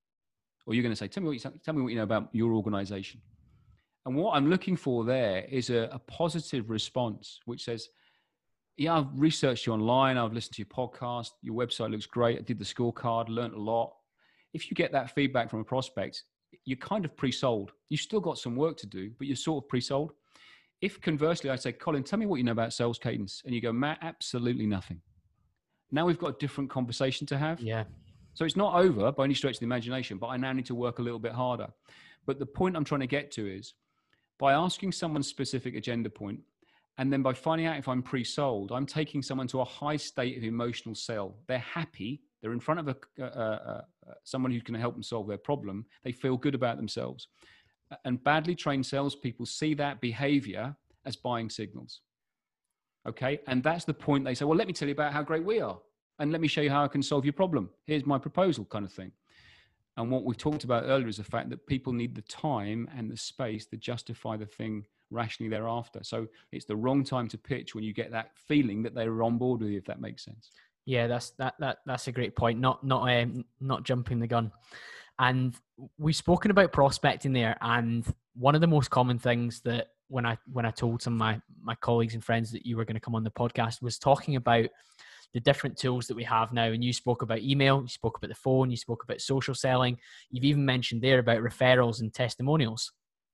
Or you're going to say, tell me what you, tell me what you know about your organization. And what I'm looking for there is a, a positive response, which says, yeah, I've researched you online. I've listened to your podcast. Your website looks great. I did the scorecard, learned a lot. If you get that feedback from a prospect, you're kind of pre-sold. You've still got some work to do, but you're sort of pre-sold. If conversely, I say, Colin, tell me what you know about sales cadence. And you go, Matt, absolutely nothing. Now we've got a different conversation to have. Yeah. So it's not over by any stretch of the imagination, but I now need to work a little bit harder. But the point I'm trying to get to is, by asking someone's specific agenda point, and then by finding out if I'm pre-sold, I'm taking someone to a high state of emotional sell. They're happy they're in front of a, uh, uh, uh, someone who can help them solve their problem, they feel good about themselves. And badly trained salespeople see that behavior as buying signals. Okay. And that's the point. They say, well, let me tell you about how great we are. And let me show you how I can solve your problem. Here's my proposal, kind of thing. And what we've talked about earlier is the fact that people need the time and the space to justify the thing rationally thereafter. So it's the wrong time to pitch when you get that feeling that they're on board with you, if that makes sense. Yeah, that's that that that's a great point. Not not um, not jumping the gun. And we've spoken about prospecting there, and one of the most common things that when I when I told some of my my colleagues and friends that you were going to come on the podcast was talking about the different tools that we have now. And you spoke about email, you spoke about the phone, you spoke about social selling. You've even mentioned there about referrals and testimonials.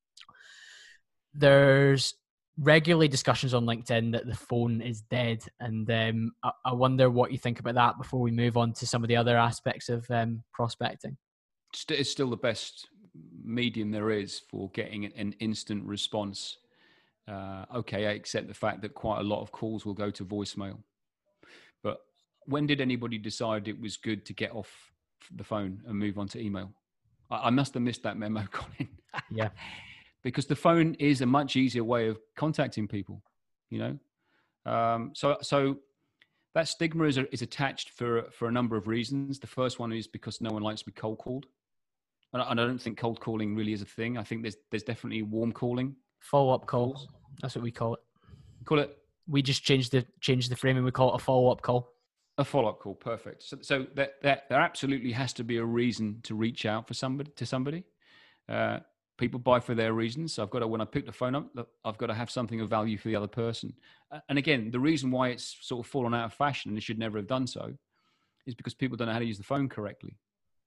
There's regularly discussions on LinkedIn that the phone is dead. And um, I, I wonder what you think about that before we move on to some of the other aspects of um, prospecting. It's still the best medium there is for getting an instant response. Uh, okay, I accept the fact that quite a lot of calls will go to voicemail. But when did anybody decide it was good to get off the phone and move on to email? I, I must have missed that memo, Colin. Yeah. Because the phone is a much easier way of contacting people, you know? Um, so so that stigma is, is attached for, for a number of reasons. The first one is because no one likes to be cold called. And I, and I don't think cold calling really is a thing. I think there's there's definitely warm calling. Follow-up call. That's what we call it. Call it? We just changed the changed the frame and we call it a follow-up call. A follow-up call, perfect. So, so that, that there absolutely has to be a reason to reach out for somebody to somebody. Uh, people buy for their reasons. So I've got to, when I pick the phone up, I've got to have something of value for the other person. And again, the reason why it's sort of fallen out of fashion and it should never have done so is because people don't know how to use the phone correctly.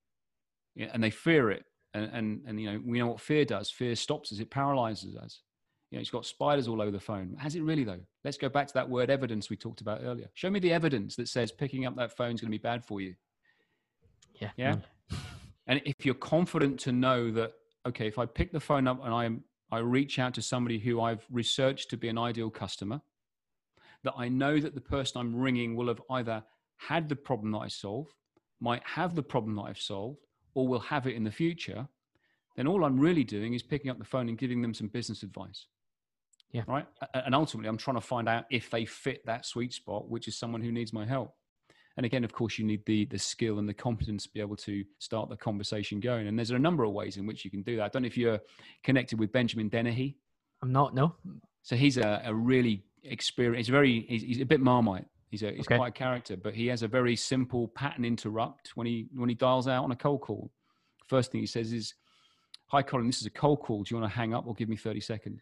Yeah, and they fear it. And, and, and, you know, we know what fear does. Fear stops us. It paralyzes us. You know, it's got spiders all over the phone. Has it really, though? Let's go back to that word evidence we talked about earlier. Show me the evidence that says picking up that phone is going to be bad for you. Yeah. Yeah. No. And if you're confident to know that, okay, if I pick the phone up and I I reach out to somebody who I've researched to be an ideal customer, that I know that the person I'm ringing will have either had the problem that I solve, might have the problem that I've solved, or will have it in the future, then all I'm really doing is picking up the phone and giving them some business advice. Yeah. Right. And ultimately, I'm trying to find out if they fit that sweet spot, which is someone who needs my help. And again, of course, you need the the skill and the competence to be able to start the conversation going. And there's a number of ways in which you can do that. I don't know if you're connected with Benjamin Dennehy. I'm not, no. So he's a, a really experienced, he's very, he's, he's a bit Marmite. He's a, he's okay. quite a character, but he has a very simple pattern interrupt when he, when he dials out on a cold call. First thing he says is, "Hi, Colin, this is a cold call. Do you want to hang up or give me thirty seconds?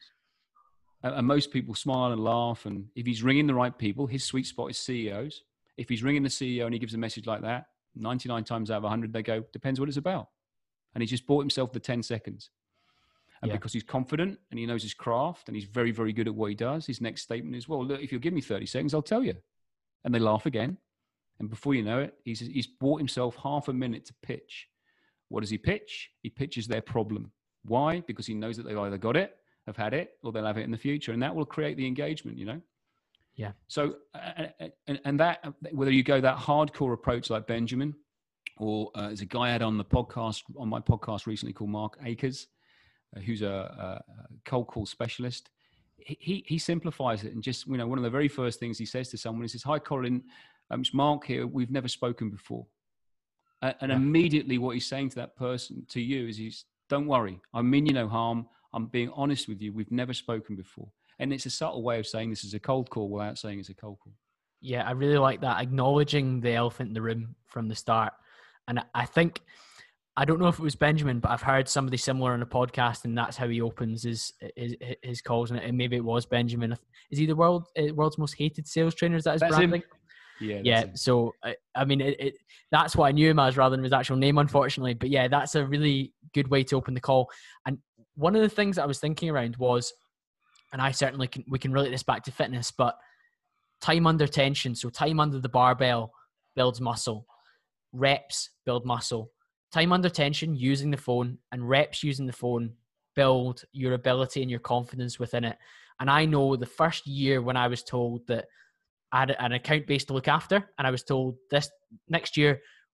And most people smile and laugh. And if he's ringing the right people, his sweet spot is C E Os. If he's ringing the C E O and he gives a message like that, ninety-nine times out of one hundred, they go, depends what it's about. And he just bought himself the ten seconds. And yeah. because he's confident and he knows his craft and he's very, very good at what he does, his next statement is, well, look, if you'll give me thirty seconds, I'll tell you. And they laugh again. And before you know it, he's, he's bought himself half a minute to pitch. What does he pitch? He pitches their problem. Why? Because he knows that they've either got it, have had it, or they'll have it in the future. And that will create the engagement, you know? Yeah. So, uh, and, and that, whether you go that hardcore approach like Benjamin, or uh, there's a guy I had on the podcast, on my podcast recently called Mark Akers, uh, who's a, a cold call specialist. He, he simplifies it. And just, you know, one of the very first things he says to someone, he says, "Hi, Colin, um, it's Mark here. We've never spoken before." Uh, and yeah. immediately what he's saying to that person, to you, is he's, don't worry. I mean you no harm. I'm being honest with you. We've never spoken before. And it's a subtle way of saying this is a cold call without saying it's a cold call. Yeah, I really like that. Acknowledging the elephant in the room from the start. And I think, I don't know if it was Benjamin, but I've heard somebody similar on a podcast, and that's how he opens his his, his calls. And maybe it was Benjamin. Is he the world world's most hated sales trainer? Is that his that's branding? Him. Yeah. Yeah. Him. So, I, I mean, it, it, that's what I knew him as rather than his actual name, unfortunately. But yeah, that's a really good way to open the call. And one of the things that I was thinking around was, and I certainly can, we can relate this back to fitness, but time under tension. So time under the barbell builds muscle. Reps build muscle. Time under tension, using the phone, and reps using the phone build your ability and your confidence within it. And I know the first year when I was told that I had an account base to look after, and I was told this next year,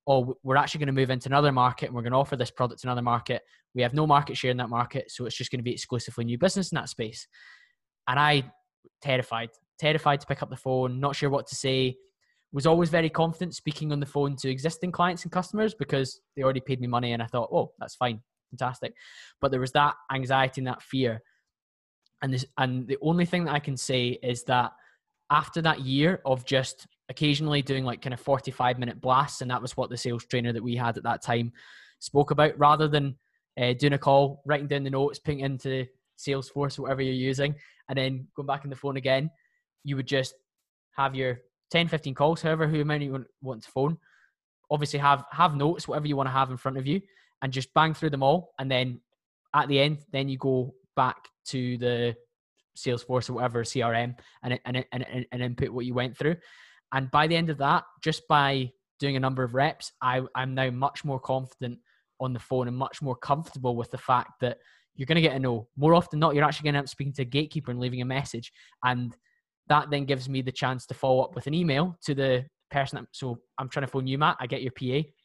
oh, we're actually going to move into another market and we're going to offer this product to another market. We have no market share in that market, so it's just going to be exclusively new business in that space. And I, terrified, terrified to pick up the phone, not sure what to say, was always very confident speaking on the phone to existing clients and customers because they already paid me money, and I thought, oh, that's fine, fantastic. But there was that anxiety and that fear. And this, and the only thing that I can say is that after that year of just occasionally doing like kind of forty-five minute blasts, and that was what the sales trainer that we had at that time spoke about, rather than uh, doing a call, writing down the notes, putting it into Salesforce, whatever you're using, and then going back on the phone again, you would just have your ten, fifteen calls, however, who many you want to phone. Obviously have, have notes, whatever you want to have in front of you, and just bang through them all. And then at the end, then you go back to the Salesforce or whatever C R M and, and, and, and input what you went through. And by the end of that, just by doing a number of reps, I, I'm now much more confident on the phone and much more comfortable with the fact that you're going to get a no. More often than not, you're actually going to end up speaking to a gatekeeper and leaving a message. And that then gives me the chance to follow up with an email to the person. That, so I'm trying to phone you, Matt. I get your P A.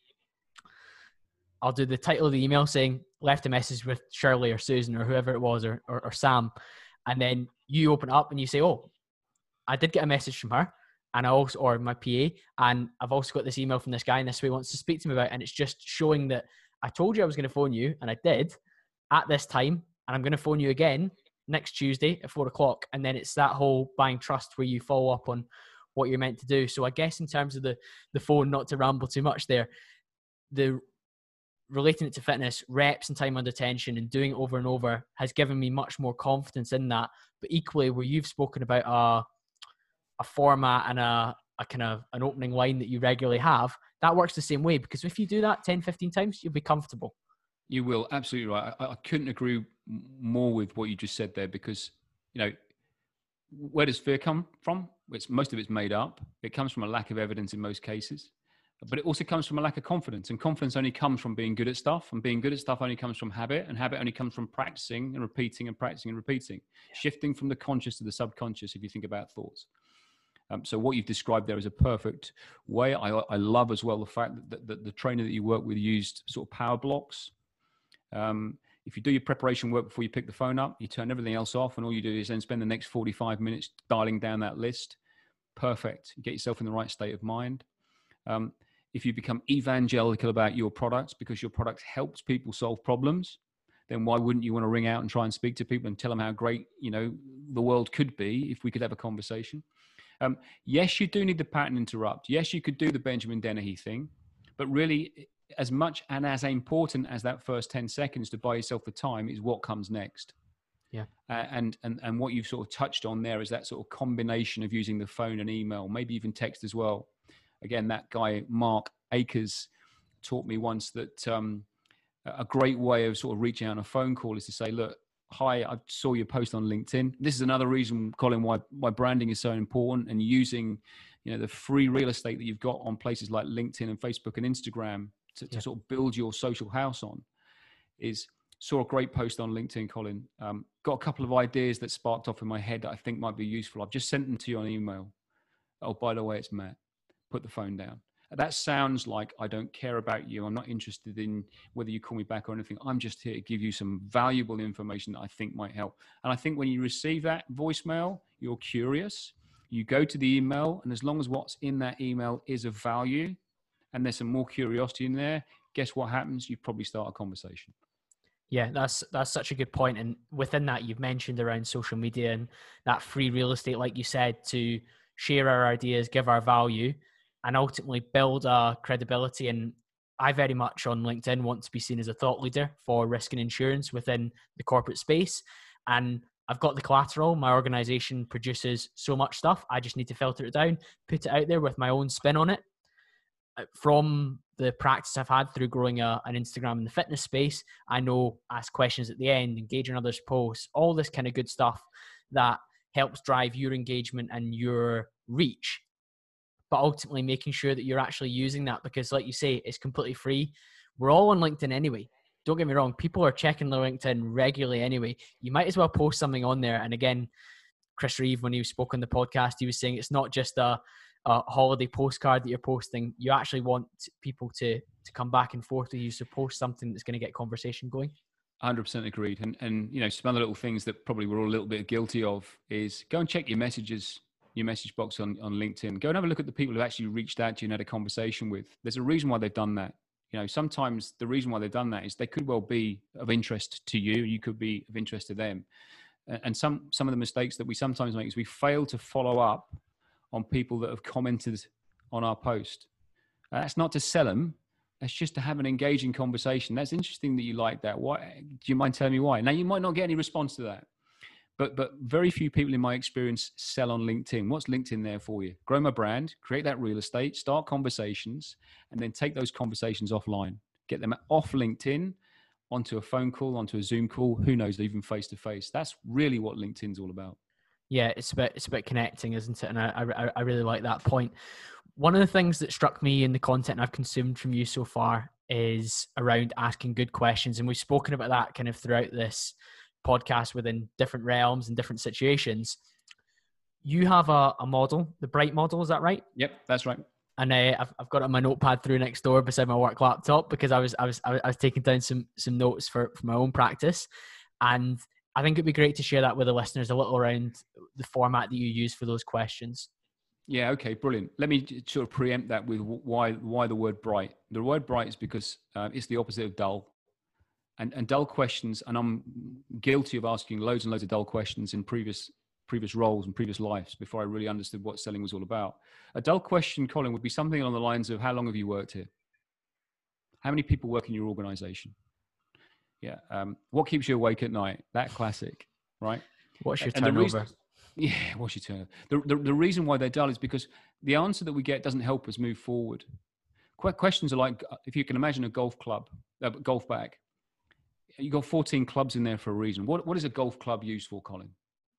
I'll do the title of the email saying, left a message with Shirley or Susan or whoever it was, or, or, or Sam. And then you open it up and you say, oh, I did get a message from her. And I also, or my P A, and I've also got this email from this guy and this way he wants to speak to me about it. And it's just showing that I told you I was going to phone you, and I did at this time, and I'm going to phone you again next Tuesday at four o'clock. And then it's that whole buying trust where you follow up on what you're meant to do. So I guess in terms of the, the phone, not to ramble too much there, the relating it to fitness, reps and time under tension and doing it over and over has given me much more confidence in that. But equally, where you've spoken about a, a format and a, a kind of an opening line that you regularly have, that works the same way, because if you do that ten, fifteen times, you'll be comfortable. You will, absolutely right. I, I couldn't agree more with what you just said there, because, you know, where does fear come from? It's, most of it's made up. It comes from a lack of evidence in most cases, but it also comes from a lack of confidence, and confidence only comes from being good at stuff, and being good at stuff only comes from habit, and habit only comes from practicing and repeating and practicing and repeating, shifting from the conscious to the subconscious if you think about thoughts. Um, so what you've described there is a perfect way. I, I love as well the fact that, that, that the trainer that you work with used sort of power blocks. Um, if you do your preparation work before you pick the phone up, you turn everything else off, and all you do is then spend the next forty-five minutes dialing down that list. Perfect. You get yourself in the right state of mind. Um, if you become evangelical about your products because your product helps people solve problems, then why wouldn't you want to ring out and try and speak to people and tell them how great, you know, the world could be if we could have a conversation? Um, yes, you do need the pattern interrupt. Yes, you could do the Benjamin Dennehy thing, but really, as much and as important as that first ten seconds to buy yourself the time is what comes next. Yeah. Uh, and, and, and what you've sort of touched on there is that sort of combination of using the phone and email, maybe even text as well. Again, that guy, Mark Akers, taught me once that um, a great way of sort of reaching out on a phone call is to say, look, hi, I saw your post on LinkedIn. This is another reason, Colin, why, why branding is so important, and using, you know, the free real estate that you've got on places like LinkedIn and Facebook and Instagram to, to yeah. sort of build your social house on. Is saw a great post on LinkedIn, Colin. Um, got a couple of ideas that sparked off in my head that I think might be useful. I've just sent them to you on email. Oh, by the way, it's Matt. Put the phone down. That sounds like I don't care about you. I'm not interested in whether you call me back or anything. I'm just here to give you some valuable information that I think might help. And I think when you receive that voicemail, you're curious. You go to the email, and as long as what's in that email is of value and there's some more curiosity in there, guess what happens? You probably start a conversation. Yeah, that's that's such a good point. And within that, you've mentioned around social media and that free real estate, like you said, to share our ideas, give our value, and ultimately build a credibility. And I very much on LinkedIn want to be seen as a thought leader for risk and insurance within the corporate space. And I've got the collateral. My organization produces so much stuff. I just need to filter it down, put it out there with my own spin on it. From the practice I've had through growing a, an Instagram in the fitness space, I know ask questions at the end, engage in others' posts, all this kind of good stuff that helps drive your engagement and your reach. But ultimately making sure that you're actually using that, because like you say, it's completely free. We're all on LinkedIn anyway. Don't get me wrong. People are checking their LinkedIn regularly anyway. You might as well post something on there. And again, Chris Reeve, when he spoke on the podcast, he was saying it's not just a, a holiday postcard that you're posting. You actually want people to to come back and forth with you. So post something that's going to get conversation going. one hundred percent agreed. And, and, you know, some other little things that probably we're all a little bit guilty of is go and check your messages, your message box on, on LinkedIn. Go and have a look at the people who actually reached out to you and had a conversation with. There's a reason why they've done that. You know, sometimes the reason why they've done that is they could well be of interest to you. You could be of interest to them. And some, some of the mistakes that we sometimes make is we fail to follow up on people that have commented on our post. Uh, that's not to sell them. That's just to have an engaging conversation. That's interesting that you like that. Why? Do you mind telling me why? Now, you might not get any response to that, but but very few people in my experience sell on LinkedIn. What's LinkedIn there for you? Grow my brand, create that real estate, start conversations, and then take those conversations offline. Get them off LinkedIn onto a phone call, onto a Zoom call, who knows, even face-to-face. That's really what LinkedIn's all about. Yeah, it's about, it's about connecting, isn't it? And I, I, I really like that point. One of the things that struck me in the content I've consumed from you so far is around asking good questions. And we've spoken about that kind of throughout this podcast within different realms and different situations. You have a, a model, the Bright model, is that right? Yep, that's right. And uh, I've, I've got it on my notepad through next door beside my work laptop because I was I was I was taking down some some notes for, for my own practice. And I think it'd be great to share that with the listeners a little around the format that you use for those questions. Yeah, okay, brilliant. Let me sort of preempt that with why why the word bright. The word bright is because uh, it's the opposite of dull. And, and dull questions, and I'm guilty of asking loads and loads of dull questions in previous previous roles and previous lives before I really understood what selling was all about. A dull question, Colin, would be something along the lines of, how long have you worked here? How many people work in your organization? Yeah. Um, what keeps you awake at night? That classic, right? What's your and turnover? Reason, yeah, what's your turnover? The, the, the reason why they're dull is because the answer that we get doesn't help us move forward. Qu- questions are like, if you can imagine a golf club, a golf bag. You've got fourteen clubs in there for a reason. What, what is a golf club used for, Colin?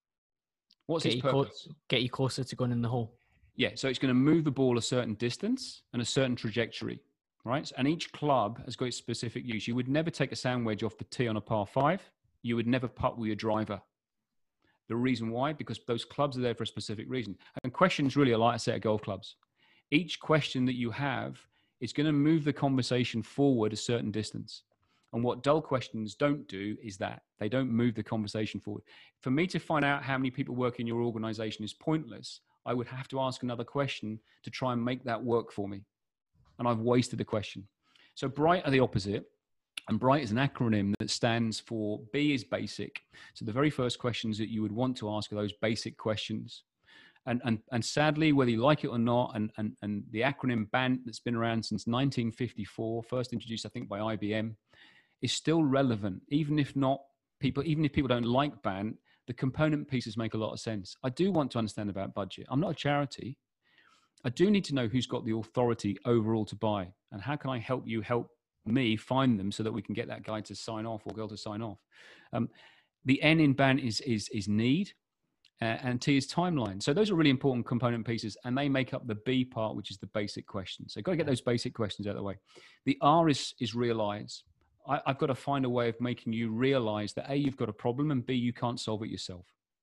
What's get its you purpose? Clo- get you closer to going in the hole. Yeah, so it's going to move the ball a certain distance and a certain trajectory, right? And each club has got its specific use. You would never take a sand wedge off the tee on a par five. You would never putt with your driver. The reason why? Because those clubs are there for a specific reason. And questions really are like a set of golf clubs. Each question that you have is going to move the conversation forward a certain distance. And what dull questions don't do is that they don't move the conversation forward. For me to find out how many people work in your organization is pointless. I would have to ask another question to try and make that work for me. And I've wasted a question. So bright are the opposite. And bright is an acronym that stands for B is basic. So the very first questions that you would want to ask are those basic questions. And, and, and sadly, whether you like it or not, and, and, and the acronym BANT that's been around since nineteen fifty-four, first introduced, I think, by I B M, is still relevant, even if not people, even if people don't like BANT, the component pieces make a lot of sense. I do want to understand about budget. I'm not a charity. I do need to know who's got the authority overall to buy, and how can I help you help me find them so that we can get that guy to sign off or girl to sign off. Um, the N in BANT is, is, is need, uh, and T is timeline. So those are really important component pieces, and they make up the B part, which is the basic questions. So you've got to get those basic questions out of the way. The R is, is realize. I, I've got to find a way of making you realize that A, you've got a problem, and B, you can't solve it yourself.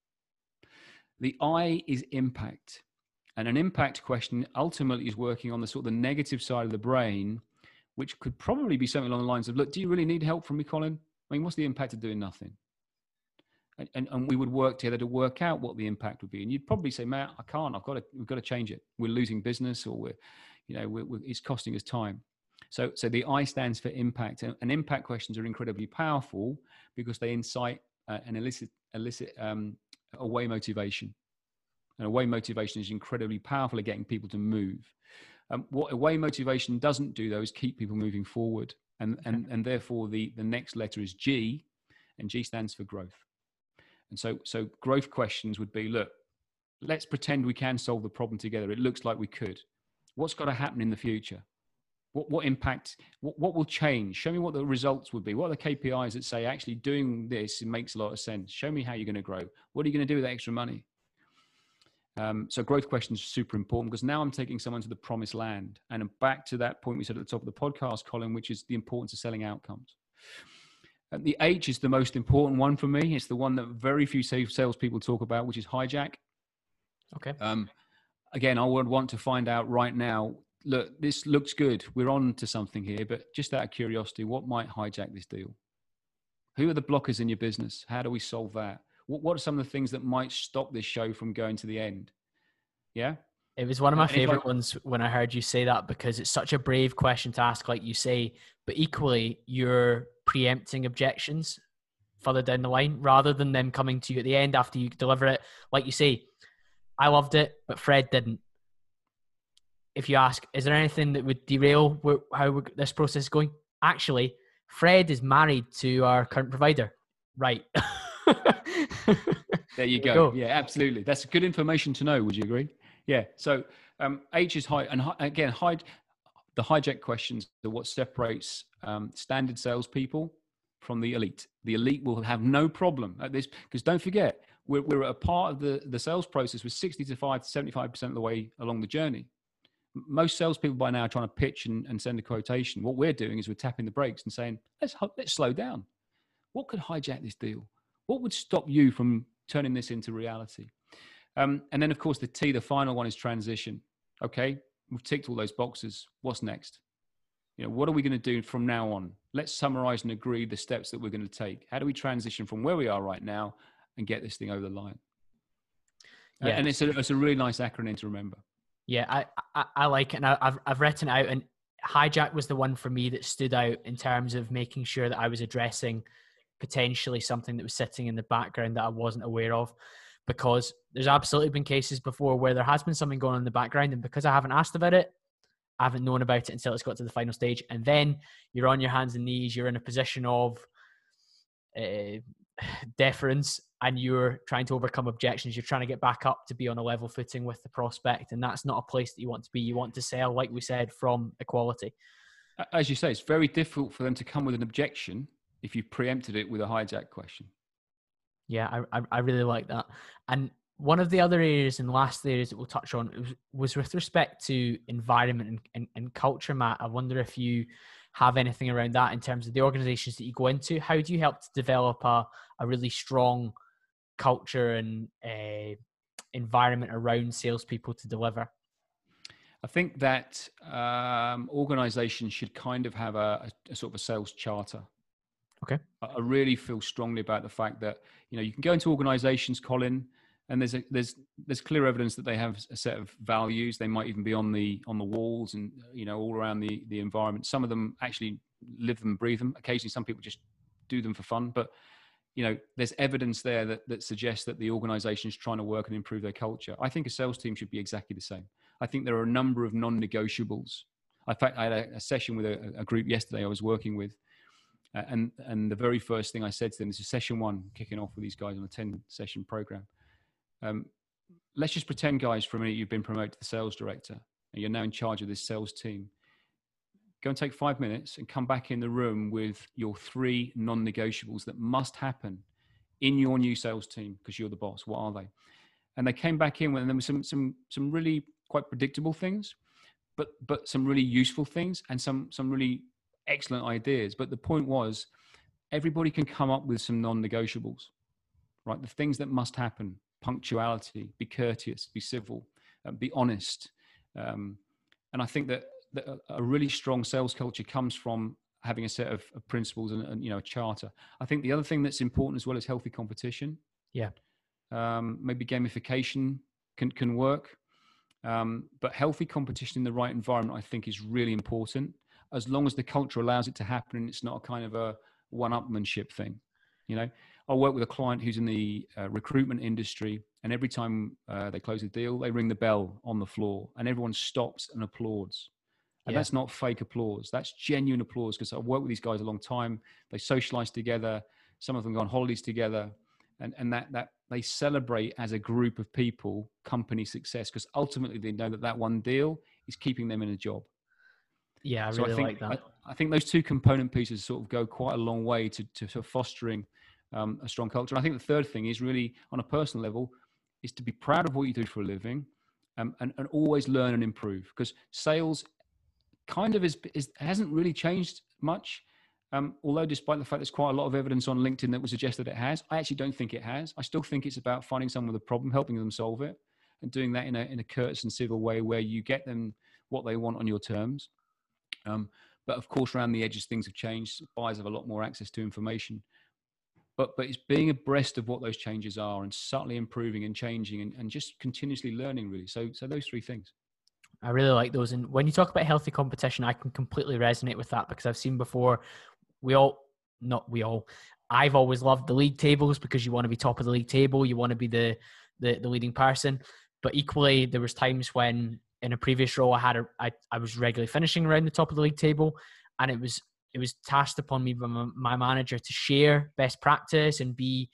The I is impact. And an impact question ultimately is working on the sort of the negative side of the brain, which could probably be something along the lines of, look, do you really need help from me, Colin? I mean, what's the impact of doing nothing? And, and, and we would work together to work out what the impact would be. And you'd probably say, Matt, I can't, I've got to, we've got to change it. We're losing business, or we're, you know, we're, we're, it's costing us time. So, so the I stands for impact, and, and impact questions are incredibly powerful because they incite uh, and elicit, elicit um, away motivation. And away motivation is incredibly powerful at getting people to move. Um, what away motivation doesn't do, though, is keep people moving forward. And, and, and therefore, the, the next letter is G, and G stands for growth. And so, so growth questions would be, look, let's pretend we can solve the problem together. It looks like we could. What's got to happen in the future? What, what impact, what, what will change? Show me what the results would be. What are the K P Is that say, actually doing this, it makes a lot of sense. Show me how you're going to grow. What are you going to do with that extra money? Um, so growth questions are super important, because now I'm taking someone to the promised land. And back to that point we said at the top of the podcast, Colin, which is the importance of selling outcomes. And the H is the most important one for me. It's the one that very few salespeople talk about, which is hijack. Okay. Um, again, I would want to find out right now, look, this looks good. We're on to something here, but just out of curiosity, what might hijack this deal? Who are the blockers in your business? How do we solve that? What, what are some of the things that might stop this show from going to the end? Yeah. It was one of my And if I- favorite ones when I heard you say that, because it's such a brave question to ask, like you say, but equally you're preempting objections further down the line rather than them coming to you at the end after you deliver it. Like you say, I loved it, but Fred didn't. If you ask, is there anything that would derail where, how this process is going? Actually, Fred is married to our current provider. Right. There you go. go. Yeah, absolutely. That's good information to know. Would you agree? Yeah. So um, H is high. And hi, again, hide, the hijack questions are what separates um, standard salespeople from the elite. The elite will have no problem at this, because don't forget, we're, we're a part of the, the sales process with sixty to five to seventy-five percent of the way along the journey. Most salespeople by now are trying to pitch and, and send a quotation. What we're doing is we're tapping the brakes and saying, let's, let's slow down. What could hijack this deal? What would stop you from turning this into reality? Um, and then, of course, the T, the final one, is transition. Okay, we've ticked all those boxes. What's next? You know, what are we going to do from now on? Let's summarize and agree the steps that we're going to take. How do we transition from where we are right now and get this thing over the line? Yeah. Uh, and it's a, it's a really nice acronym to remember. Yeah, I, I, I like it. And I, I've, I've written it out, and hijack was the one for me that stood out in terms of making sure that I was addressing potentially something that was sitting in the background that I wasn't aware of, because there's absolutely been cases before where there has been something going on in the background, and because I haven't asked about it, I haven't known about it until it's got to the final stage. And then you're on your hands and knees, you're in a position of uh, deference, and you're trying to overcome objections. You're trying to get back up to be on a level footing with the prospect. And that's not a place that you want to be. You want to sell, like we said, from equality. As you say, it's very difficult for them to come with an objection if you've preempted it with a hijack question. Yeah, I, I really like that. And one of the other areas and last areas that we'll touch on was, was with respect to environment and, and, and culture, Matt. I wonder if you have anything around that in terms of the organizations that you go into. How do you help to develop a, a really strong culture and uh, environment around salespeople to deliver? I think that um, organizations should kind of have a, a, a sort of a sales charter. Okay. I really feel strongly about the fact that, you know, you can go into organizations, Colin, and there's a, there's there's clear evidence that they have a set of values. They might even be on the on the walls and, you know, all around the the environment. Some of them actually live them, breathe them. Occasionally, some people just do them for fun. But, you know, there's evidence there that that suggests that the organization is trying to work and improve their culture. I think a sales team should be exactly the same. I think there are a number of non-negotiables. In fact, I had a, a session with a, a group yesterday I was working with. Uh, and and the very first thing I said to them, this is session one, kicking off with these guys on a ten session program. Um, let's just pretend, guys, for a minute you've been promoted to the sales director and you're now in charge of this sales team. Go and take five minutes and come back in the room with your three non-negotiables that must happen in your new sales team because you're the boss. What are they? And they came back in with, and there were some some some really quite predictable things, but but some really useful things and some some really excellent ideas. But the point was, everybody can come up with some non-negotiables, right? The things that must happen: punctuality, be courteous, be civil, uh, be honest. Um, and I think that, that a really strong sales culture comes from having a set of, of principles and, and, you know, a charter. I think the other thing that's important as well is healthy competition. Yeah. Um, maybe gamification can, can work. Um, but healthy competition in the right environment, I think, is really important, as long as the culture allows it to happen and it's not a kind of a one-upmanship thing. You know, I work with a client who's in the uh, recruitment industry, and every time uh, they close a deal, they ring the bell on the floor and everyone stops and applauds. And yeah. That's not fake applause. That's genuine applause, because I've worked with these guys a long time. They socialize together. Some of them go on holidays together. And, and that, that they celebrate as a group of people company success, because ultimately they know that that one deal is keeping them in a job. Yeah, I so really I think, like that. I, I think those two component pieces sort of go quite a long way to, to, to fostering um, a strong culture. And I think the third thing is really, on a personal level, is to be proud of what you do for a living, um, and, and always learn and improve. Because sales kind of is, is hasn't really changed much. Um, although despite the fact there's quite a lot of evidence on LinkedIn that would suggest that it has, I actually don't think it has. I still think it's about finding someone with a problem, helping them solve it, and doing that in a, in a courteous and civil way where you get them what they want on your terms. Um, but of course, around the edges, things have changed. Buyers have a lot more access to information. But but it's being abreast of what those changes are and subtly improving and changing and, and just continuously learning, really. So so those three things. I really like those. And when you talk about healthy competition, I can completely resonate with that because I've seen before, we all, not we all, I've always loved the league tables because you want to be top of the league table. You want to be the, the, the leading person. But equally, there was times when in a previous role, I had a, I, I was regularly finishing around the top of the league table, and it was, it was tasked upon me by my, my manager to share best practice and be,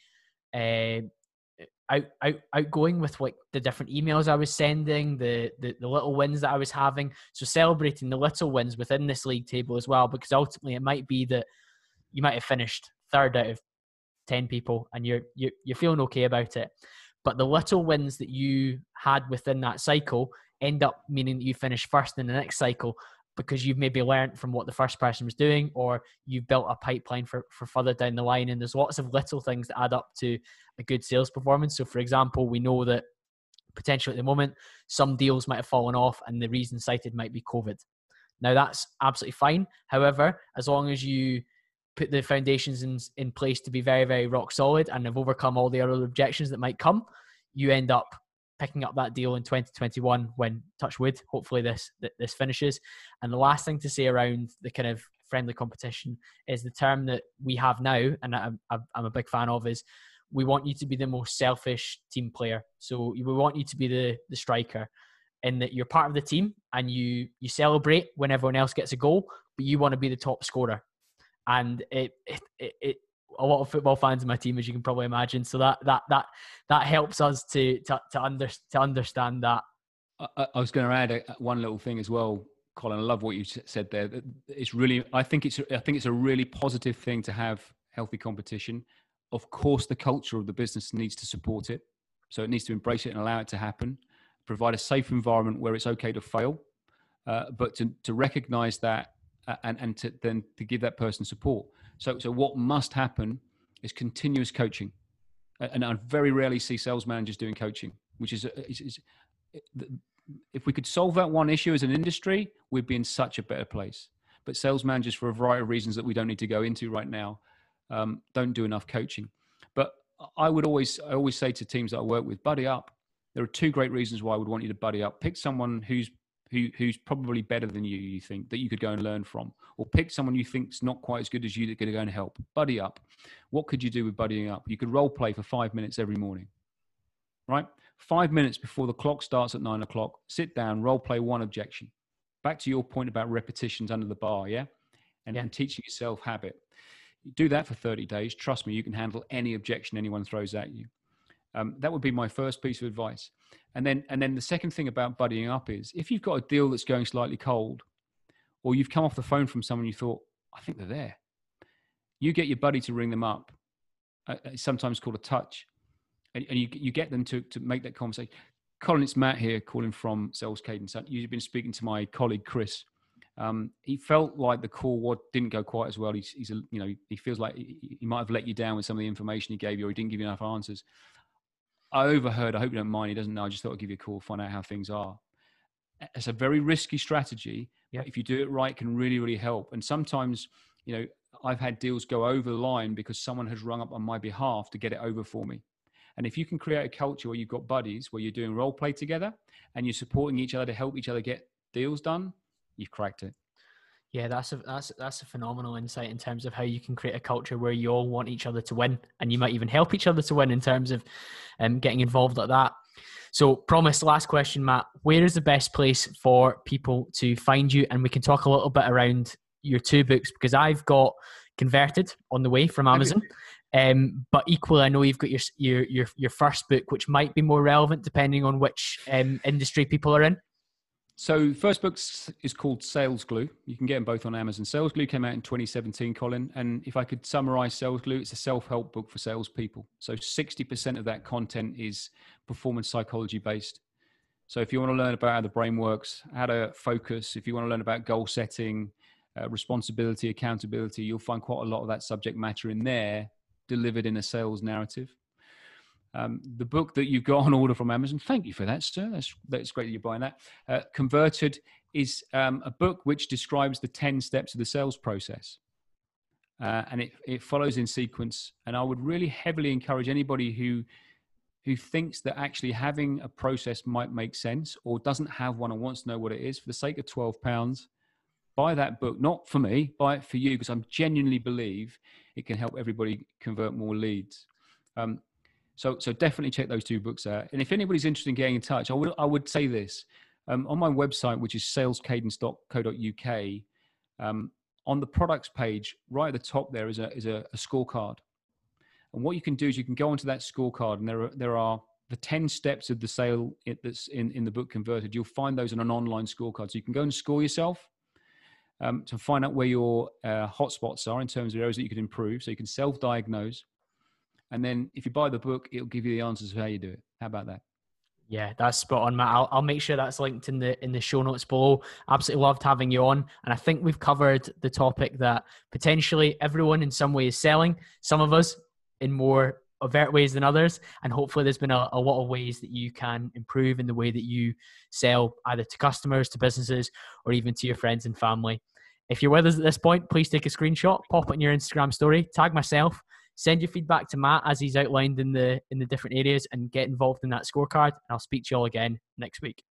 uh, Out, out, outgoing with like the different emails I was sending, the, the the little wins that I was having. So celebrating the little wins within this league table as well, because ultimately it might be that you might have finished third out of ten people and you're you're, you're feeling okay about it. But the little wins that you had within that cycle end up meaning that you finish first in the next cycle because you've maybe learned from what the first person was doing, or you've built a pipeline for, for further down the line. And there's lots of little things that add up to a good sales performance. So for example, we know that potentially at the moment, some deals might have fallen off and the reason cited might be COVID. Now that's absolutely fine. However, as long as you put the foundations in, in place to be very, very rock solid and have overcome all the other objections that might come, you end up picking up that deal in twenty twenty-one when, touch wood, hopefully this this finishes. And the last thing to say around the kind of friendly competition is the term that we have now, and I'm, I'm a big fan of, is we want you to be the most selfish team player. So we want you to be the, the striker, in that you're part of the team and you you celebrate when everyone else gets a goal, but you want to be the top scorer. And it it it, it a lot of football fans in my team, as you can probably imagine. So that that that that helps us to to to, under, to understand that. I, I was going to add a, one little thing as well, Colin. I love what you said there. It's really, I think it's I think it's a really positive thing to have healthy competition. Of course, the culture of the business needs to support it, so it needs to embrace it and allow it to happen. Provide a safe environment where it's okay to fail, uh, but to to recognise that uh, and and to then to give that person support. So, so what must happen is continuous coaching, and I very rarely see sales managers doing coaching. Which is, is, is, if we could solve that one issue as an industry, we'd be in such a better place. But sales managers, for a variety of reasons that we don't need to go into right now, um, don't do enough coaching. But I would always, I always say to teams that I work with, buddy up. There are two great reasons why I would want you to buddy up. Pick someone who's Who, who's probably better than you, you think, that you could go and learn from. Or pick someone you think's not quite as good as you that could go and help. Buddy up. What could you do with buddying up? You could role play for five minutes every morning, right? Five minutes before the clock starts at nine o'clock, sit down, role play one objection. Back to your point about repetitions under the bar, yeah? And, yeah. and teaching yourself habit. You do that for thirty days. Trust me, you can handle any objection anyone throws at you. Um, that would be my first piece of advice. And then, and then the second thing about buddying up is if you've got a deal that's going slightly cold, or you've come off the phone from someone you thought, I think they're there. You get your buddy to ring them up. Uh, it's sometimes called a touch. And, and you, you get them to, to make that conversation. Colin, it's Matt here calling from Sales Cadence. You've been speaking to my colleague, Chris. Um, he felt like the call what didn't go quite as well. He's, he's a, you know, he feels like he, he might have let you down with some of the information he gave you, or he didn't give you enough answers. I overheard, I hope you don't mind, he doesn't know, I just thought I'd give you a call, find out how things are. It's a very risky strategy. Yeah. If you do it right, it can really, really help. And sometimes, you know, I've had deals go over the line because someone has rung up on my behalf to get it over for me. And if you can create a culture where you've got buddies, where you're doing role play together and you're supporting each other to help each other get deals done, you've cracked it. Yeah, that's a that's that's a phenomenal insight in terms of how you can create a culture where you all want each other to win, and you might even help each other to win in terms of um, getting involved like that. So, promise, last question, Matt. Where is the best place for people to find you? And we can talk a little bit around your two books, because I've got Converted on the way from Amazon. Um, but equally, I know you've got your your your your first book, which might be more relevant depending on which um, industry people are in. So first book is called Sales Glue. You can get them both on Amazon. Sales Glue came out in twenty seventeen, Colin. And if I could summarize Sales Glue, it's a self-help book for salespeople. So sixty percent of that content is performance psychology based. So if you want to learn about how the brain works, how to focus, if you want to learn about goal setting, uh, responsibility, accountability, you'll find quite a lot of that subject matter in there delivered in a sales narrative. Um, the book that you've got on order from Amazon, thank you for that, sir. That's, that's great that you're buying that. Uh, Converted is um, a book which describes the ten steps of the sales process. Uh, and it, it follows in sequence. And I would really heavily encourage anybody who who thinks that actually having a process might make sense or doesn't have one and wants to know what it is, for the sake of twelve pounds, buy that book. Not for me, buy it for you, because I genuinely believe it can help everybody convert more leads. Um, so, so definitely check those two books out. And if anybody's interested in getting in touch, I would, I would say this. Um, on my website, which is sales cadence dot co dot U K, um, on the products page, right at the top there is a, is a, a scorecard. And what you can do is you can go onto that scorecard, and there are, there are the ten steps of the sale that's in, in the book Converted. You'll find those on an online scorecard. So you can go and score yourself um, to find out where your uh, hotspots are in terms of areas that you could improve. So you can self-diagnose. And then if you buy the book, it'll give you the answers of how you do it. How about that? Yeah, that's spot on, Matt. I'll, I'll make sure that's linked in the in the show notes below. Absolutely loved having you on. And I think we've covered the topic that potentially everyone in some way is selling. Some of us in more overt ways than others. And hopefully there's been a, a lot of ways that you can improve in the way that you sell, either to customers, to businesses, or even to your friends and family. If you're with us at this point, please take a screenshot, pop it in your Instagram story, tag myself, send your feedback to Matt as he's outlined in the in the different areas, and get involved in that scorecard. And I'll speak to you all again next week.